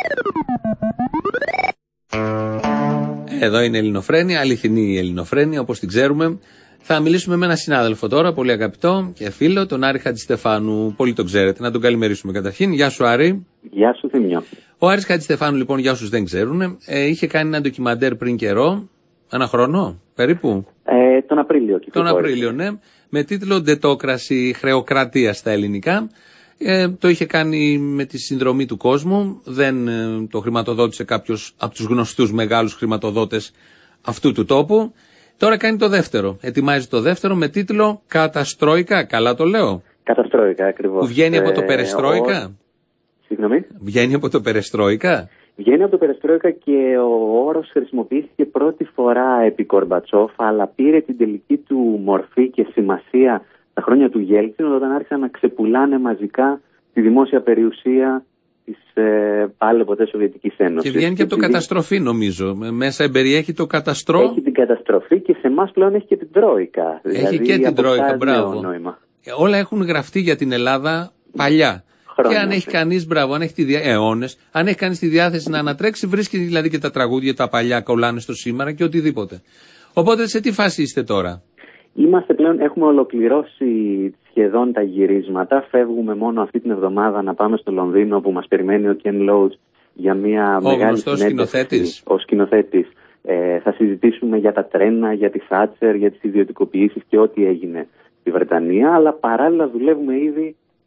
Εδώ είναι η Ελληνοφρένεια, αληθινή η Ελληνοφρένεια όπως την ξέρουμε. Θα μιλήσουμε με έναν συνάδελφο τώρα, πολύ αγαπητό και φίλο, τον Άρη Χατζηστεφάνου. Πολύ τον ξέρετε, να τον καλημερίσουμε καταρχήν. Γεια σου Άρη. Γεια σου Θημιό. Ο Άρης Χατζηστεφάνου λοιπόν, για όσους δεν ξέρουν, ε, είχε κάνει ένα ντοκιμαντέρ πριν καιρό, ένα χρόνο περίπου. Ε, τον Απρίλιο. Τον Απρίλιο, ναι, με τίτλο «Ντετόκραση, χρεοκρατία» στα ελληνικά. Ε, το είχε κάνει με τη συνδρομή του κόσμου, δεν ε, το χρηματοδότησε κάποιος από τους γνωστούς μεγάλους χρηματοδότες αυτού του τόπου. Τώρα κάνει το δεύτερο. Ετοιμάζει το δεύτερο με τίτλο «Καταστρόικα». Καλά το λέω. Καταστρόικα, ακριβώς. Που βγαίνει από το Περεστρόικα. Ο... Συγγνώμη. Βγαίνει από το Περεστρόικα. Βγαίνει από το Περεστρόικα και ο όρος χρησιμοποιήθηκε πρώτη φορά επί Κορμπατσόφ, αλλά πήρε την τελική του μορφή και σημασία τα χρόνια του Γέλτσιν, όταν άρχισαν να ξεπουλάνε μαζικά τη δημόσια περιουσία της ε, πάλι ποτέ Σοβιετικής Ένωσης. Και βγαίνει και από το καταστροφή, νομίζω. Μέσα εμπεριέχει το καταστρό. Έχει την καταστροφή και σε εμάς πλέον έχει και την Τρόικα. Έχει δηλαδή, και την Τρόικα, μπράβο. Όλα έχουν γραφτεί για την Ελλάδα παλιά. Χρόνια, και αν έχει κανείς, μπράβο, αν έχει τη διά... αιώνες, αν έχει κανείς τη διάθεση να ανατρέξει, βρίσκει δηλαδή και τα τραγούδια, τα παλιά κολλάνε στο σήμερα και οτιδήποτε. Οπότε σε τι φάση είστε τώρα? Είμαστε πλέον, έχουμε ολοκληρώσει σχεδόν τα γυρίσματα. Φεύγουμε μόνο αυτή την εβδομάδα να πάμε στο Λονδίνο που μας περιμένει ο Ken Loach για μια ο μεγάλη συνέντευξη. Ο σκηνοθέτης. Ε, θα συζητήσουμε για τα τρένα, για τη Θάτσερ, για τις ιδιωτικοποιήσεις και ό,τι έγινε στη Βρετανία. Αλλά παράλληλα δουλεύουμε ήδη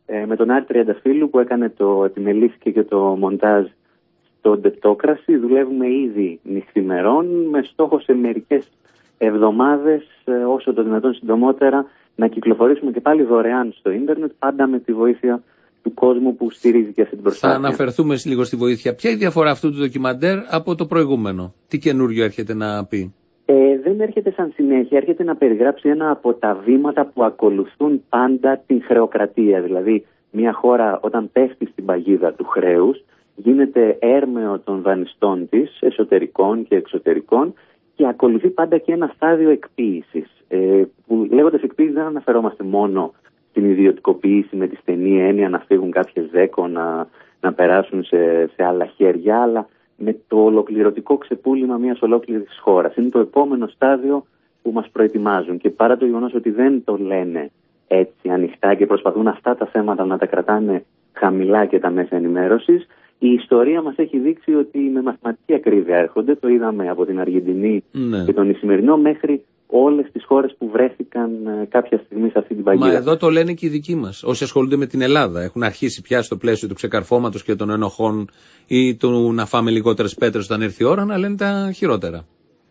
ε, με τον Άρη Τριανταφύλλου που έκανε το επιμελήθηκε και το μοντάζ στο Ντεπτόκραση. Δουλεύουμε ήδη νυχθημερών με στόχο σε μερικές εβδομάδες, ε, όσο το δυνατόν συντομότερα, να κυκλοφορήσουμε και πάλι δωρεάν στο ίντερνετ, πάντα με τη βοήθεια του κόσμου που στηρίζει και αυτή την προσπάθεια. Θα αναφερθούμε λίγο στη βοήθεια. Ποια είναι η διαφορά αυτού του ντοκιμαντέρ από το προηγούμενο? Τι καινούριο έρχεται να πει? Ε, δεν έρχεται σαν συνέχεια, έρχεται να περιγράψει ένα από τα βήματα που ακολουθούν πάντα την χρεοκρατία. Δηλαδή, μια χώρα όταν πέφτει στην παγίδα του χρέους, γίνεται έρμεο των δανειστών της, εσωτερικών και εξωτερικών, και ακολουθεί πάντα και ένα στάδιο εκποίησης. Ε, που λέγοντας εκποίηση δεν αναφερόμαστε μόνο στην ιδιωτικοποίηση με τη στενή έννοια να φύγουν κάποιες δέκο, να, να περάσουν σε, σε άλλα χέρια, αλλά με το ολοκληρωτικό ξεπούλημα μιας ολόκληρης χώρας. Είναι το επόμενο στάδιο που μας προετοιμάζουν, και παρά το γεγονός ότι δεν το λένε έτσι ανοιχτά και προσπαθούν αυτά τα θέματα να τα κρατάνε χαμηλά και τα μέσα ενημέρωσης, η ιστορία μας έχει δείξει ότι με μαθηματική ακρίβεια έρχονται. Το είδαμε από την Αργεντινή, ναι, και τον Ισημερινό μέχρι όλες τις χώρες που βρέθηκαν κάποια στιγμή σε αυτή την παγίδα. Μα εδώ το λένε και οι δικοί μας. Όσοι ασχολούνται με την Ελλάδα έχουν αρχίσει πια στο πλαίσιο του ξεκαρφώματος και των ενοχών ή του να φάμε λιγότερες πέτρες όταν έρθει η ώρα να λένε τα χειρότερα.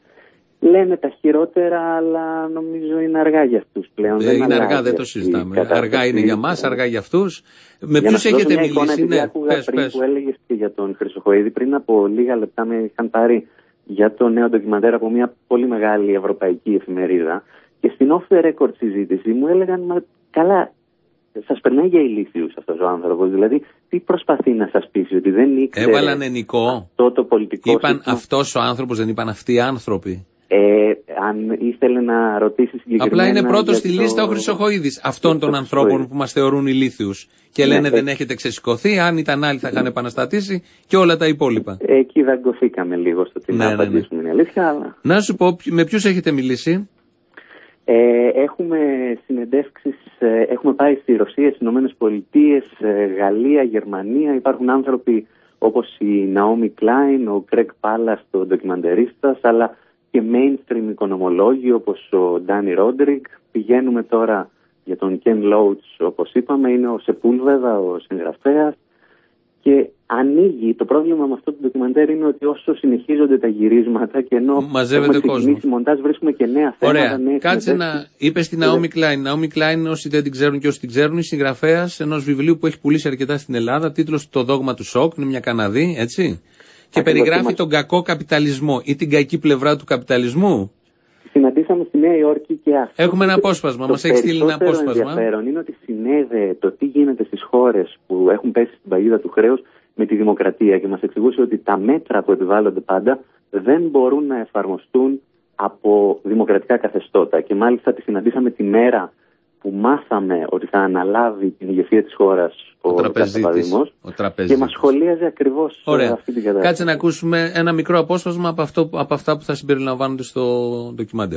Λένε τα χειρότερα, αλλά νομίζω είναι αργά για αυτούς πλέον. Ε, δεν είναι αργά, δεν το συζητάμε. Αργά είναι για μας, αργά για αυτούς. Με ποιους έχετε μιλήσει? Ναι, πες, πριν πες. Που έλεγες και για τον Χρυσοχοΐδη, πριν από λίγα λεπτά με είχαν πάρει για το νέο ντοκιμαντέρ από μια πολύ μεγάλη ευρωπαϊκή εφημερίδα, και στην off the record συζήτηση μου έλεγαν, μα καλά, σας περνάει για ηλίθιους αυτός ο άνθρωπος? Δηλαδή, τι προσπαθεί να σας πείσει, ότι δεν ήξερε? Έβαλαν ενικό. Αυτό το πολιτικό είπαν σύστημα. Αυτός ο άνθρωπος, δεν είπαν αυτοί οι άνθρωποι? Ε, αν ήθελε να ρωτήσει συγκεκριμένα. Απλά είναι πρώτος στη το... λίστα ο Χρυσοχοΐδης αυτών των ανθρώπων που μας θεωρούν ηλίθιους. Και λένε, ναι, δεν έχετε ξεσηκωθεί. Αν ήταν άλλοι θα είχαν επαναστατήσει, και όλα τα υπόλοιπα. Εκεί δαγκωθήκαμε λίγο στο τι, ναι, να απαντήσουμε, ναι, ναι. Είναι αλήθεια. Αλλά... Να σου πω, με ποιους έχετε μιλήσει? Ε, έχουμε συνεντεύξεις, ε, έχουμε πάει στη Ρωσία, στις Ηνωμένες Πολιτείες, ε, Γαλλία, Γερμανία. Υπάρχουν άνθρωποι όπως η Ναόμι Κλάιν, ο Γκρέγκ Πάλας, ο ντοκιμαντερίστας, αλλά και mainstream οικονομολόγοι όπως ο Ντάνι Ρόντριγκ. Πηγαίνουμε τώρα για τον Κεν Λόουτς, όπως είπαμε, είναι ο Σεπούλβεδα, ο συγγραφέας, και ανοίγει. Το πρόβλημα με αυτό το ντοκιμαντέρ είναι ότι όσο συνεχίζονται τα γυρίσματα και ενώ μαζεύεται έχουμε ξεκινήσει μοντάζ, βρίσκουμε και νέα θέματα. Ωραία. Κάτσε να... Είπε στην Ναόμι Κλάιν. Ναόμι Κλάιν, όσοι δεν την ξέρουν και όσοι την ξέρουν, είναι συγγραφέας ενός βιβλίου που έχει πουλήσει αρκετά στην Ελλάδα. Τίτλος Το δόγμα του σοκ. Είναι μια Καναδή, έτσι. Και περιγράφει μας... τον κακό καπιταλισμό ή την κακή πλευρά του καπιταλισμού. Συναντήσαμε στη Νέα Υόρκη και αυτό. Έχουμε ένα απόσπασμα. Μας έχει στείλει ένα απόσπασμα. Το ενδιαφέρον είναι ότι συνέδεε το τι γίνεται στις χώρες που έχουν πέσει στην παγίδα του χρέους με τη δημοκρατία, και μας εξηγούσε ότι τα μέτρα που επιβάλλονται πάντα δεν μπορούν να εφαρμοστούν από δημοκρατικά καθεστώτα. Και μάλιστα τη συναντήσαμε τη μέρα που μάθαμε ότι θα αναλάβει την ηγεσία της χώρας ο, ο Παπαδημός, και μας σχολίαζε ακριβώς αυτή την κατάσταση. Κάτσε να ακούσουμε ένα μικρό απόσπασμα από, αυτό, από αυτά που θα συμπεριλαμβάνονται στο ντοκιμαντέρ.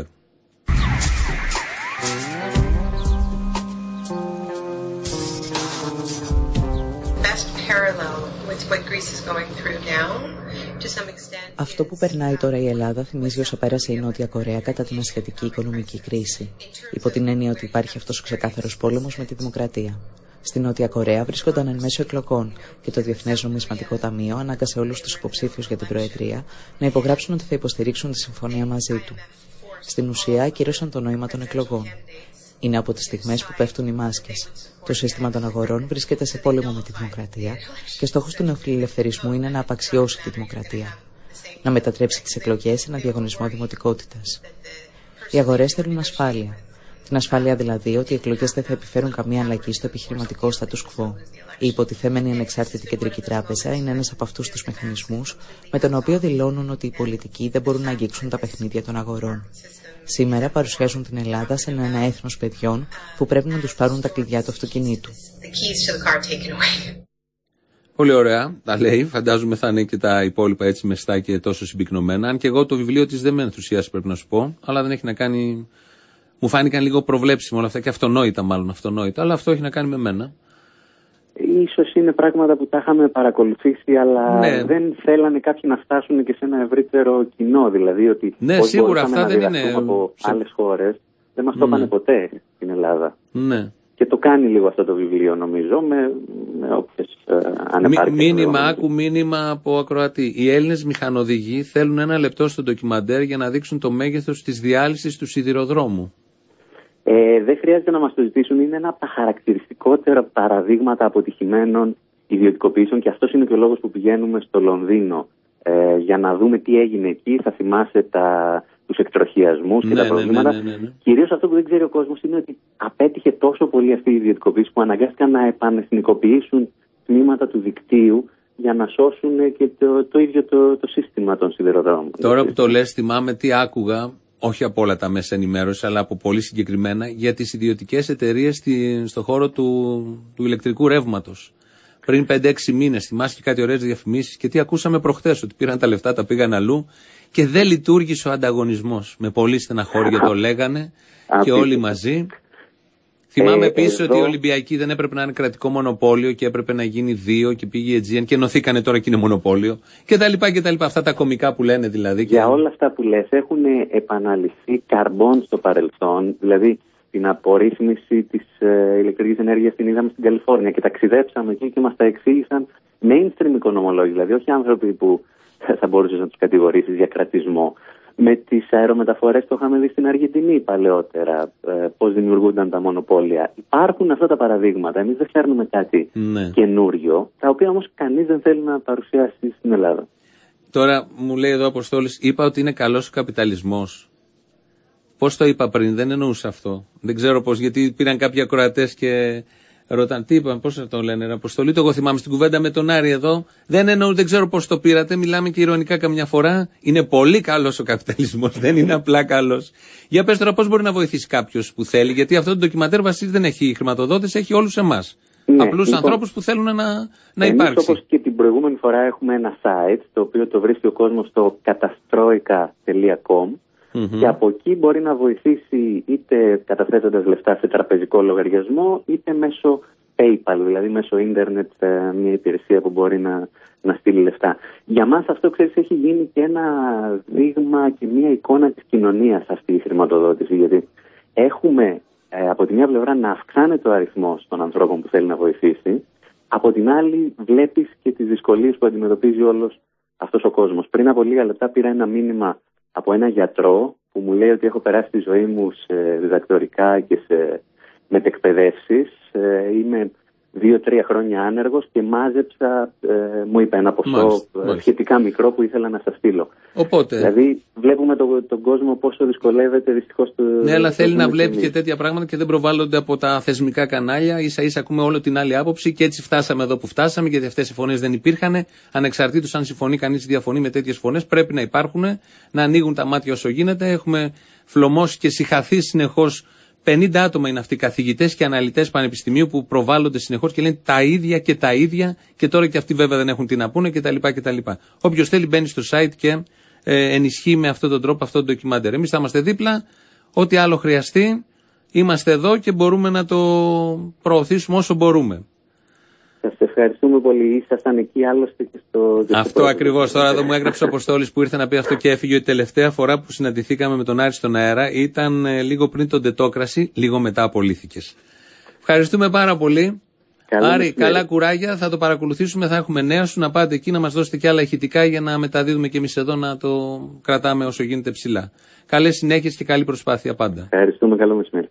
Αυτό που περνάει τώρα η Ελλάδα θυμίζει όσα πέρασε η Νότια Κορέα κατά την ασιατική οικονομική κρίση. Υπό την έννοια ότι υπάρχει αυτός ο ξεκάθαρος πόλεμος με τη δημοκρατία. Στη Νότια Κορέα βρίσκονταν εν μέσω εκλογών και το Διεθνές Νομισματικό Ταμείο ανάγκασε όλους τους υποψήφιους για την Προεδρία να υπογράψουν ότι θα υποστηρίξουν τη συμφωνία μαζί του. Στην ουσία ακύρωσαν το νόημα των εκλογών. Είναι από τις στιγμές που πέφτουν οι μάσκες. Το σύστημα των αγορών βρίσκεται σε πόλεμο με τη δημοκρατία και στόχος του νεοφιλελευθερισμού είναι να απαξιώσει τη δημοκρατία. Να μετατρέψει τις εκλογές σε ένα διαγωνισμό δημοτικότητας. Οι αγορές θέλουν ασφάλεια. Την ασφάλεια δηλαδή ότι οι εκλογές δεν θα επιφέρουν καμία αλλαγή στο επιχειρηματικό status quo. Η υποτιθέμενη ανεξάρτητη κεντρική τράπεζα είναι ένας από αυτούς τους μηχανισμούς με τον οποίο δηλώνουν ότι οι πολιτικοί δεν μπορούν να αγγίξουν τα παιχνίδια των αγορών. Σήμερα παρουσιάζουν την Ελλάδα σε ένα έθνος παιδιών που πρέπει να τους πάρουν τα κλειδιά του αυτοκινήτου. Πολύ ωραία, τα λέει. Φαντάζομαι θα είναι και τα υπόλοιπα έτσι μεστά και τόσο συμπυκνωμένα. Αν και εγώ το βιβλίο της δεν με ενθουσιάσει, πρέπει να σου πω, αλλά δεν έχει να κάνει. Μου φάνηκαν λίγο προβλέψιμο όλα αυτά και αυτονόητα, μάλλον αυτονόητα, αλλά αυτό έχει να κάνει με μένα. Ίσως είναι πράγματα που τα είχαμε παρακολουθήσει, αλλά ναι, δεν θέλανε κάποιοι να φτάσουν και σε ένα ευρύτερο κοινό. Δηλαδή ότι ναι, σίγουρα αυτά να δεν είναι. Από σε... άλλες χώρες δεν μας το είπανε ποτέ στην Ελλάδα. Ναι. Και το κάνει λίγο αυτό το βιβλίο, νομίζω, με, με όποιες ε, ανεπάρκειες. Μήνυμα, άκου μήνυμα από ακροατή. Οι Έλληνες μηχανοδηγοί θέλουν ένα λεπτό στο ντοκιμαντέρ για να δείξουν το μέγεθος της διάλυσης του σιδηροδρόμου. Ε, δεν χρειάζεται να μας το ζητήσουν. Είναι ένα από τα χαρακτηριστικότερα παραδείγματα αποτυχημένων ιδιωτικοποιήσεων και αυτός είναι και ο λόγος που πηγαίνουμε στο Λονδίνο ε, για να δούμε τι έγινε εκεί. Θα θυμάσαι τα, τους εκτροχιασμούς και ναι, τα προβλήματα. Ναι, ναι, ναι, ναι. Κυρίως αυτό που δεν ξέρει ο κόσμος είναι ότι απέτυχε τόσο πολύ αυτή η ιδιωτικοποίηση που αναγκάστηκαν να επανεθνικοποιήσουν τμήματα του δικτύου για να σώσουν και το, το ίδιο το, το σύστημα των σιδηροδρόμων. Τώρα που το λες, θυμάμαι τι άκουγα, όχι από όλα τα μέσα ενημέρωση, αλλά από πολύ συγκεκριμένα, για τις ιδιωτικές εταιρείες στον χώρο του, του ηλεκτρικού ρεύματος. Πριν πέντε έξι μήνες, θυμάσαι και κάτι ωραίες διαφημίσεις και τι ακούσαμε προχθές, ότι πήραν τα λεφτά, τα πήγαν αλλού και δεν λειτουργήσε ο ανταγωνισμός. Με πολύ στεναχώρια το λέγανε και όλοι μαζί. Θυμάμαι ε, επίσης εδώ... ότι η Ολυμπιακή δεν έπρεπε να είναι κρατικό μονοπόλιο και έπρεπε να γίνει δύο και πήγε η Aegean και ενωθήκανε τώρα και είναι μονοπόλιο και τα λοιπά και τα λοιπά. Αυτά τα κωμικά που λένε δηλαδή. Για και... όλα αυτά που λες έχουν επαναληφθεί καρμπών στο παρελθόν, δηλαδή την απορρίθμιση της ε, ηλεκτρικής ενέργειας την είδαμε στην Καλιφόρνια και ταξιδέψαμε εκεί και μας τα εξήγησαν mainstream οικονομολόγοι, δηλαδή όχι άνθρωποι που θα μπορούσες να τους κατηγορήσεις για κρατισμό. Με τις αερομεταφορές το είχαμε δει στην Αργεντινή παλαιότερα, ε, πώς δημιουργούνταν τα μονοπόλια. Υπάρχουν αυτά τα παραδείγματα. Εμείς δεν φέρνουμε κάτι ναι. καινούριο, τα οποία όμως κανείς δεν θέλει να παρουσιάσει στην Ελλάδα. Τώρα μου λέει εδώ ο Αποστόλης, είπα ότι είναι καλός ο καπιταλισμός. Πώς το είπα πριν, δεν εννοούσα αυτό. Δεν ξέρω πώς, γιατί πήραν κάποιοι ακροατές και ρωτάνε, τι είπαν, πώς θα το λένε, Αποστολή. Το εγώ θυμάμαι στην κουβέντα με τον Άρη εδώ. Δεν εννοώ, δεν ξέρω πώς το πήρατε. Μιλάμε και ειρωνικά καμιά φορά. Είναι πολύ καλός ο καπιταλισμός, δεν είναι απλά καλός. Για πες τώρα, πώς μπορεί να βοηθήσει κάποιος που θέλει, γιατί αυτό το ντοκιμαντέρ βασίζει δεν έχει χρηματοδότηση, έχει όλους εμάς. Ναι, απλούς λοιπόν, ανθρώπους που θέλουν να, να υπάρξει. Όπως και την προηγούμενη φορά έχουμε ένα site, το οποίο το βρίσκει ο κόσμος στο καταστρόικα τελεία κομ. Mm-hmm. Και από εκεί μπορεί να βοηθήσει είτε καταθέτοντας λεφτά σε τραπεζικό λογαριασμό είτε μέσω PayPal, δηλαδή μέσω ίντερνετ, μια υπηρεσία που μπορεί να, να στείλει λεφτά. Για μας αυτό, ξέρεις, έχει γίνει και ένα δείγμα και μια εικόνα της κοινωνίας αυτή η χρηματοδότηση, γιατί έχουμε ε, από τη μια πλευρά να αυξάνεται ο αριθμός των ανθρώπων που θέλει να βοηθήσει, από την άλλη βλέπεις και τις δυσκολίες που αντιμετωπίζει όλος αυτός ο κόσμος. Πριν από λίγα λεπτά πήρα ένα μήνυμα από ένα γιατρό που μου λέει ότι έχω περάσει τη ζωή μου σε διδακτορικά και σε μετεκπαιδεύσεις. Ε, είμαι δύο-τρία χρόνια άνεργος και μάζεψα, ε, μου είπε ένα ποσό μάλιστα, μάλιστα. σχετικά μικρό που ήθελα να σας στείλω. Οπότε... Δηλαδή βλέπουμε τον το κόσμο πόσο δυσκολεύεται δυστυχώς. Το, ναι, αλλά το θέλει να βλέπει και τέτοια πράγματα και δεν προβάλλονται από τα θεσμικά κανάλια. Ίσα ίσα ακούμε όλο την άλλη άποψη και έτσι φτάσαμε εδώ που φτάσαμε, γιατί αυτές οι φωνές δεν υπήρχαν. Ανεξαρτήτως αν συμφωνεί κανείς ή διαφωνεί με τέτοιες φωνές, πρέπει να υπάρχουν, να ανοίγουν τα μάτια όσο γίνεται. Έχουμε φλωμώσει και συγχαθεί συνεχώς. πενήντα άτομα είναι αυτοί οι καθηγητές και αναλυτές πανεπιστημίου που προβάλλονται συνεχώς και λένε τα ίδια και τα ίδια και τώρα και αυτοί βέβαια δεν έχουν τι να πούνε κτλ. κτλ. Όποιος θέλει μπαίνει στο site και ε, ενισχύει με αυτόν τον τρόπο αυτό το ντοκιμαντέρ. Εμείς θα είμαστε δίπλα, ό,τι άλλο χρειαστεί, είμαστε εδώ και μπορούμε να το προωθήσουμε όσο μπορούμε. Σας ευχαριστούμε πολύ. Ήσασταν εκεί άλλωστε και στο... Αυτό ακριβώς. Τώρα εδώ μου έγραψε ο Αποστόλης που ήρθε να πει αυτό και έφυγε. Η τελευταία φορά που συναντηθήκαμε με τον Άρη στον αέρα ήταν ε, λίγο πριν τον Τετόκραση, λίγο μετά απολύθηκες. Ευχαριστούμε πάρα πολύ. Καλή Άρη, μισή. Καλά κουράγια. Θα το παρακολουθήσουμε. Θα έχουμε νέα σου να πάτε εκεί να μας δώσετε και άλλα ηχητικά για να μεταδίδουμε και εμείς εδώ να το κρατάμε όσο γίνεται ψηλά. Καλές συνέχειες και καλή προσπάθεια πάντα. Ευχαριστούμε. Καλό μεσημέρι.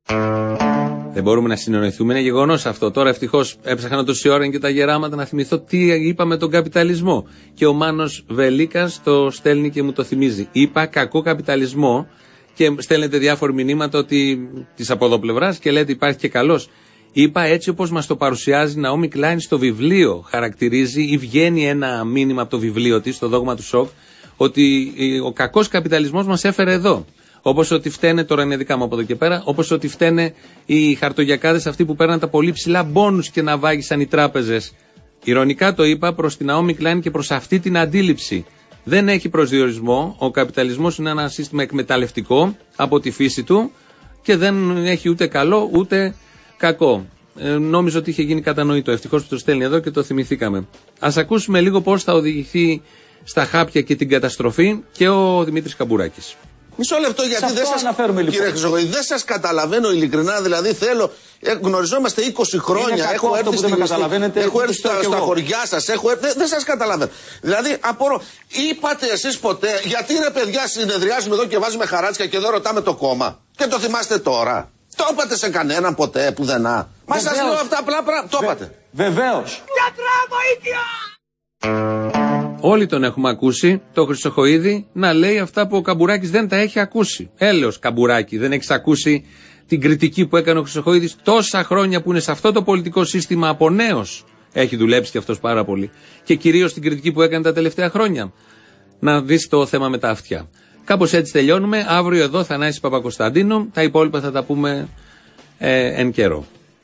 Δεν μπορούμε να συνεννοηθούμε, είναι γεγονός αυτό. Τώρα ευτυχώς έψαχνα τόση ώρα και τα γεράματα να θυμηθώ τι είπα με τον καπιταλισμό. Και ο Μάνος Βελίκας το στέλνει και μου το θυμίζει. Είπα κακό καπιταλισμό και στέλνετε διάφορα μηνύματα ότι της από εδώ πλευράς και λέτε υπάρχει και καλός. Είπα έτσι όπως μας το παρουσιάζει Ναόμι Κλάιν στο βιβλίο. Χαρακτηρίζει ή βγαίνει ένα μήνυμα από το βιβλίο της, το δόγμα του Σοκ, ότι ο κακός καπιταλισμός μας έφερε εδώ. Όπως ότι φταίνε, τώρα είναι δικά μου από εδώ και πέρα, όπως ότι φταίνε οι χαρτογιακάδες αυτοί που παίρναν τα πολύ ψηλά μπόνους και να βάγισαν οι τράπεζες. Ηρωνικά το είπα προς την Ναόμι Κλάιν και προς αυτή την αντίληψη. Δεν έχει προσδιορισμό. Ο καπιταλισμός είναι ένα σύστημα εκμεταλλευτικό από τη φύση του και δεν έχει ούτε καλό ούτε κακό. Ε, νόμιζα ότι είχε γίνει κατανοητό. Ευτυχώς που το στέλνει εδώ και το θυμηθήκαμε. Ας ακούσουμε λίγο πώς θα οδηγηθεί στα χάπια και την καταστροφή και ο Δημήτρης Καμπουράκης. Μισό λεπτό, γιατί δεν σας, αναφέρουμε, λοιπόν. Κύριε Χρυσοχοίδη, δεν σας καταλαβαίνω ειλικρινά. Δηλαδή θέλω Ε, γνωριζόμαστε είκοσι χρόνια. Έχω έρθει, που δεν με καταλαβαίνετε, έχω έρθει στα, στα χωριά σας. Έχω έρθει, δεν, δεν σας καταλαβαίνω. Δηλαδή, απορώ. Είπατε εσείς ποτέ, γιατί ρε παιδιά συνεδριάζουμε εδώ και βάζουμε χαράτσια και εδώ ρωτάμε το κόμμα. Και το θυμάστε τώρα. Το είπατε σε κανέναν ποτέ, πουθενά. Μα σας λέω αυτά απλά πράγματα. Το είπατε. Βεβαίως. Γιατρά, βοήθεια! Όλοι τον έχουμε ακούσει, το Χρυσοχοΐδη, να λέει αυτά που ο Καμπουράκης δεν τα έχει ακούσει. Έλεος Καμπουράκη, δεν έχεις ακούσει την κριτική που έκανε ο Χρυσοχοΐδης τόσα χρόνια που είναι σε αυτό το πολιτικό σύστημα από νέος. Έχει δουλέψει και αυτός πάρα πολύ. Και κυρίως την κριτική που έκανε τα τελευταία χρόνια. Να δεις το θέμα με τα αυτιά. Κάπως έτσι τελειώνουμε. Αύριο εδώ Θανάσης Παπακοσταντίνο. Τα υπόλοιπα θα τα πούμε ε, εν καιρό.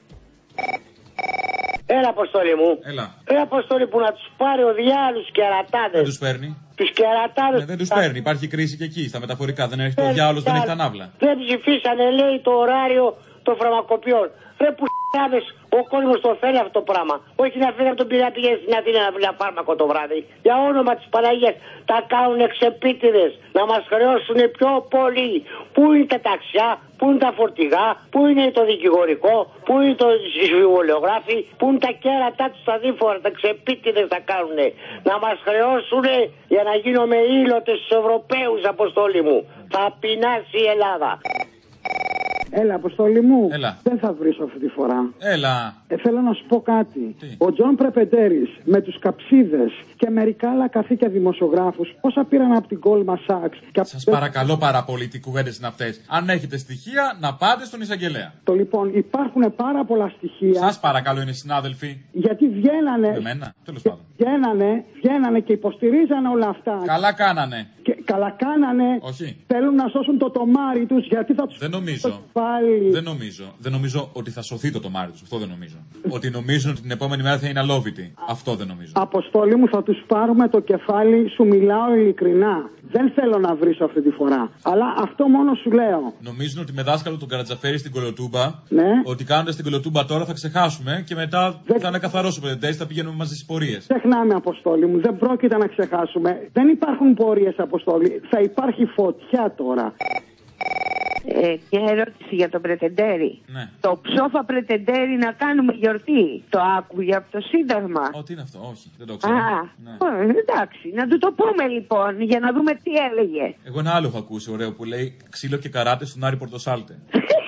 Έλα, Αποστόλη μου. Έλα. Έλα, Αποστόλη, που να τους πάρει ο διάλους κερατάδες. Δεν τους παίρνει. Τους κερατάδες. Ναι, δεν τους παίρνει. Υπάρχει κρίση και εκεί, στα μεταφορικά. Δεν έρχεται ο διάολος, δεν έχει τα ναύλα. Δεν ψηφίσανε, λέει, το ωράριο των φαρμακοποιών. Ρε που σ***άδες, ο κόσμος το θέλει αυτό το πράγμα. Όχι να φύγει από τον Πειραιά, πηγαίνει στην Αθήνα να βρει ένα φάρμακο το βράδυ. Για όνομα της Παναγίας τα κάνουν εξεπίτηδες. Να μας χρεώσουν πιο πολύ. Πού είναι τα ταξιά, πού είναι τα φορτηγά, πού είναι το δικηγορικό, πού είναι το συμβολιογράφοι, πού είναι τα κέρατά τους τα δίφορα, τα εξεπίτηδες τα κάνουν. Να μας χρεώσουν για να γίνουμε ήλωτες στους Ευρωπαίους, Αποστόλη μου. Θα πεινάσει η Ελλάδα. Έλα, Αποστόλη μου. Έλα. Δεν θα βρίσω αυτή τη φορά. Έλα. Ε, θέλω να σου πω κάτι. Τι? Ο Τζον Πρεπεντέρης με τους καψίδες και μερικά άλλα καθήκια δημοσιογράφους πόσα πήραν από την Goldman Sachs. Σας παρακαλώ πάρα πολύ, τι κουβέντες είναι αυτές. Αν έχετε στοιχεία, να πάτε στον εισαγγελέα. Το λοιπόν, υπάρχουν πάρα πολλά στοιχεία. Σας παρακαλώ, είναι συνάδελφοι. Γιατί βγαίνανε. Εμένα, τέλος πάντων. Βγαίνανε, βγαίνανε και υποστηρίζανε όλα αυτά. Καλά κάνανε. Και καλά κάνανε. Όχι. Θέλουν να σώσουν το τομάρι τους γιατί θα τους. Δεν νομίζω. Πάλι. Δεν νομίζω. Δεν νομίζω ότι θα σωθεί το τομάρι τους. Αυτό δεν νομίζω. Ότι νομίζουν ότι την επόμενη μέρα θα είναι αλόβητοι. Αυτό δεν νομίζω. Αποστόλη μου, θα τους πάρουμε το κεφάλι, σου μιλάω ειλικρινά. Δεν θέλω να βρίσω αυτή τη φορά. Αλλά αυτό μόνο σου λέω. Νομίζουν ότι με δάσκαλο τον Καρατζαφέρη στην Κολοτούμπα, ναι. ότι κάνοντας την Κολοτούμπα τώρα θα ξεχάσουμε και μετά δεν... θα είναι καθαρός ο Πεντεντέρης, θα πηγαίνουμε μαζί στις πορείες. Ξεχνάμε, Αποστόλη μου, δεν πρόκειται να ξεχάσουμε. Δεν υπάρχουν πορείες, Αποστόλη. Θα υπάρχει φωτιά τώρα. Ε, και ερώτηση για τον Πρετεντέρη. Ναι. Το ψόφα Πρετεντέρη να κάνουμε γιορτή. Το άκουγε από το Σύνταγμα. Ό, τι είναι αυτό, όχι, δεν το ξέρω. Α, ναι. ε, εντάξει, να του το πούμε λοιπόν για να δούμε τι έλεγε. Εγώ ένα άλλο έχω ακούσει ωραίο που λέει ξύλο και καράτε στον Άρη Πορτοσάλτε.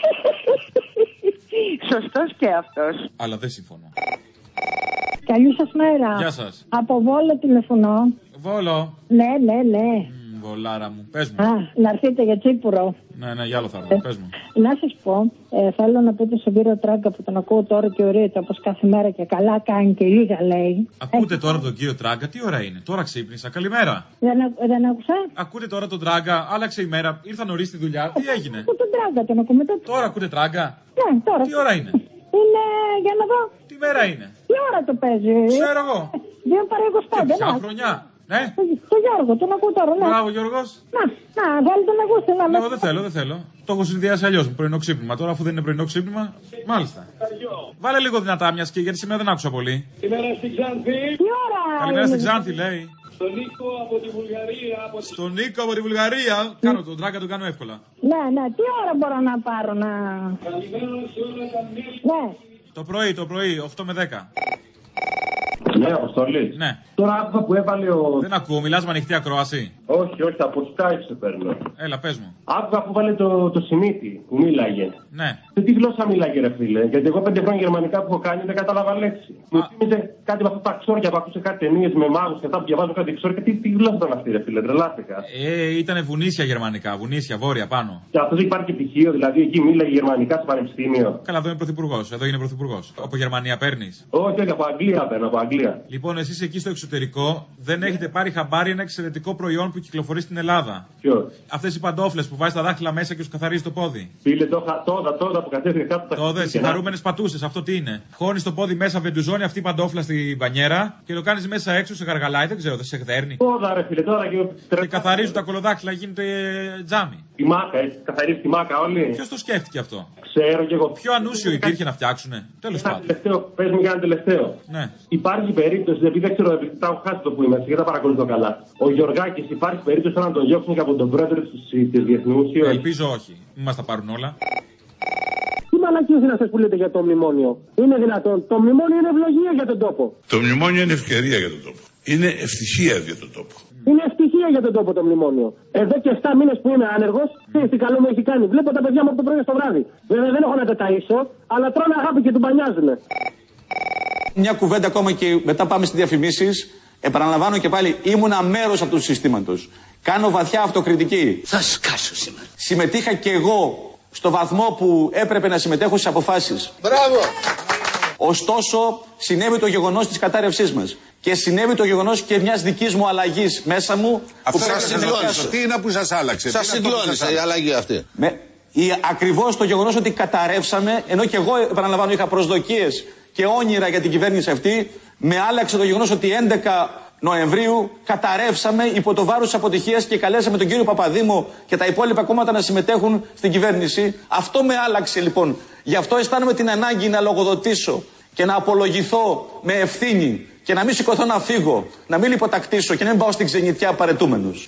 Σωστός και αυτός. Αλλά δεν συμφωνώ. Καλή σας μέρα. Γεια σας. Από Βόλο τηλεφωνώ. Βόλο. Ναι, ναι, ναι. Βολάρα μου, πες μου. Α, να έρθετε για Τσίπουρο. Ναι, ναι, για άλλο θα έρθω, πες μου. Να σας πω, ε, θέλω να πείτε στον κύριο Τράγκα που τον ακούω τώρα και ορίεται όπως κάθε μέρα και καλά κάνει και λίγα λέει. Ακούτε ε, τώρα τον κύριο Τράγκα, τι ώρα είναι, τώρα ξύπνησα, καλημέρα. Δεν, δεν άκουσα. Ακούτε τώρα τον Τράγκα, άλλαξε η μέρα, ήρθα νωρίς στη δουλειά, τι έγινε. Ακούτε τον Τράγκα, τον ακούμε τότε. Τώρα ακούτε Τράγκα. Ναι, τώρα. Τι ώρα είναι. Είναι, για να δω. Τι μέρα είναι. Τι ώρα το παίζει. Ξέρω εγώ. Δύο παρά είκοσι πέντε. Ποια χρονιά. Ναι. Το Γιώργο, τον ακούω τώρα, ναι. Μπράβο, Γιώργος. Να, να, βάλτε τον ακούστε να με. Εγώ δεν θέλω, δεν θέλω. Το έχω συνδυάσει αλλιώς με πρωινό ξύπνημα. Τώρα, αφού δεν είναι πρωινό ξύπνημα, μάλιστα. Βάλε λίγο δυνατά μια και γιατί σήμερα δεν άκουσα πολύ. Καλημέρα στην Ξάνθη. Τι ώρα. Καλημέρα στην Ξάνθη, λέει. Στον Νίκο από τη Βουλγαρία. Από... Στον Νίκο από τη Βουλγαρία. Κάνω τον Τράγκα, τον κάνω εύκολα. Ναι, ναι, τι ώρα μπορώ να πάρω να. Καλημέρα σε όλα τα μέλη. Ναι. Το πρωί, το πρωί, οκτώ με δέκα. Ναι, Αποστολή. Ναι. Τώρα άκουγα που έβαλε ο. Δεν ακούω, μιλάς με ανοιχτή ακρόαση. Όχι, όχι, από Skype σε παίρνω. Έλα, πες μου. Άκουγα που βάλε το, το Σιμίτι που μίλαγε. Ναι. Σε τι γλώσσα μίλαγε, ρε φίλε. Γιατί εγώ πέντε χρόνια γερμανικά που έχω κάνει δεν κατάλαβα λέξη. Μου θύμιζε κάτι με αυτά τα ξόρια που ακούσε κάτι ταινίες με μάγους και αυτά που διαβάζω κάτι ξόρια. Τι, τι γλώσσα ήταν αυτή, ρε φίλε, τρελάθηκα. Ε, ήταν βουνίσια γερμανικά, βουνίσια, βόρεια πάνω. Και αυτό υπάρχει και πτυχίο, δηλαδή εκεί μίλαγε γερμανικά στο πανεπιστήμιο. Καλά, εδώ είναι πρωθυπουργό. Εδώ είναι πρωθυπουργό. Από Γερμανία παίρνει. Όχι, όχι, από Αγγλία παίρνω, από Αγγλία. Λοιπόν, εσείς εκεί στο εξωτερικό δεν έχετε πάρει χαμπάρι ένα εξαιρετικό προϊόν που κυκλοφορεί στην Ελλάδα. Ποιο? Αυτές οι παντόφλες που βάζει τα δάχτυλα μέσα και σου καθαρίζει το πόδι. Φίλε, τώρα, τώρα που κατέφυγε κάτω τα Τότε, συγχαρούμενες πατούσες, αυτό τι είναι. Χώνεις το πόδι μέσα, βεντουζώνει αυτή η παντόφλα στην μπανιέρα και το κάνεις μέσα έξω σε γαργαλάει, δεν ξέρω, δεν σε δέρνει. Πόδα, ρε φίλε, τώρα και. Και καθαρίζουν τα κολοδάχτυλα, γίνεται τζάμι. Τη μάκα, έτσι, καθαρίζει τη μάκα όλοι. Ποιος το σκέφτηκε αυτό. Ξέρω κι εγώ. Ποιο ανούσιο υπήρχε να φτιάξουνε. Τέλος πάντων. Πες μου για ένα τελευταίο. Ναι. Υπάρχει περίπτωση, επειδή δεν ξέρω, επειδή τα έχω χάσει το που είμαι, γιατί δεν τα παρακολουθώ καλά. Ο Γιωργάκης, υπάρχει περίπτωση να τον διώξουν και από τον πρόεδρο της Διεθνούς. Ελπίζω όχι. Μην μας τα πάρουν όλα. Τι μαλακίες είναι αυτές που λέτε για το μνημόνιο? Είναι δυνατόν? Το μνημόνιο είναι ευλογία για τον τόπο. Το μνημόνιο είναι ευκαιρία για τον τόπο. Είναι ευτυχία για τον τόπο. Είναι ευτυχία για τον τόπο το μνημόνιο. Εδώ και επτά μήνες που είμαι άνεργος, τι καλό μου έχει κάνει. Βλέπω τα παιδιά μου από το πρωί στο βράδυ. Βέβαια δεν έχω να τα ταΐσω, αλλά τρώνε αγάπη και του μπανιάζουνε. Μια κουβέντα ακόμα και μετά πάμε στις διαφημίσεις. Επαναλαμβάνω και πάλι, ήμουνα μέρος αυτού του συστήματος. Κάνω βαθιά αυτοκριτική. Θα σκάσω σήμερα. Συμμετείχα και εγώ στο βαθμό που έπρεπε να συμμετέχω στις αποφάσεις. Μπράβο! Ωστόσο, συνέβη το γεγονός της κατάρρευσής μας. Και συνέβη το γεγονός και μιας δικής μου αλλαγής μέσα μου. Αυτό που σας συγκλώνησε. Τι είναι που σας άλλαξε? Σας συγκλώνησε η αλλαγή αυτή. Με, η, ακριβώς το γεγονός ότι καταρρεύσαμε, ενώ και εγώ επαναλαμβάνω είχα προσδοκίες και όνειρα για την κυβέρνηση αυτή, με άλλαξε το γεγονός ότι έντεκα Νοεμβρίου καταρρεύσαμε υπό το βάρος της αποτυχίας και καλέσαμε τον κύριο Παπαδήμο και τα υπόλοιπα κόμματα να συμμετέχουν στην κυβέρνηση. Αυτό με άλλαξε λοιπόν. Γι' αυτό αισθάνομαι την ανάγκη να λογοδοτήσω και να απολογηθώ με ευθύνη και να μην σηκωθώ να φύγω, να μην υποτακτήσω και να μην πάω στην ξενιτιά παρετούμενος.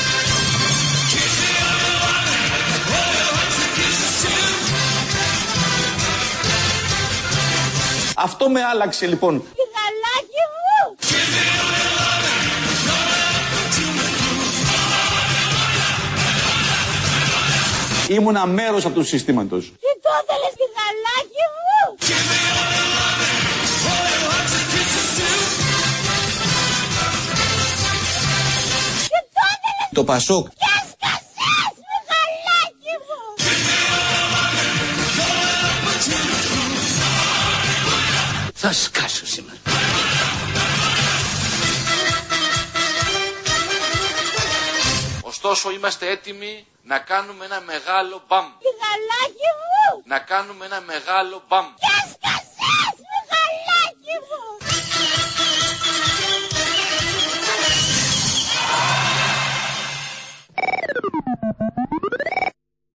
Αυτό με άλλαξε λοιπόν. Γαλάκι μου! Ήμουνα μέρος αυτού του συστήματος. Τι το ήθελες, γαλάκι μου! Το Πασόκ. Και σκασές, γαλάκι μου! Θα σκάσω σήμερα. Ωστόσο είμαστε έτοιμοι να κάνουμε ένα μεγάλο μπαμ. Γαλάκι μου! Να κάνουμε ένα μεγάλο μπαμ.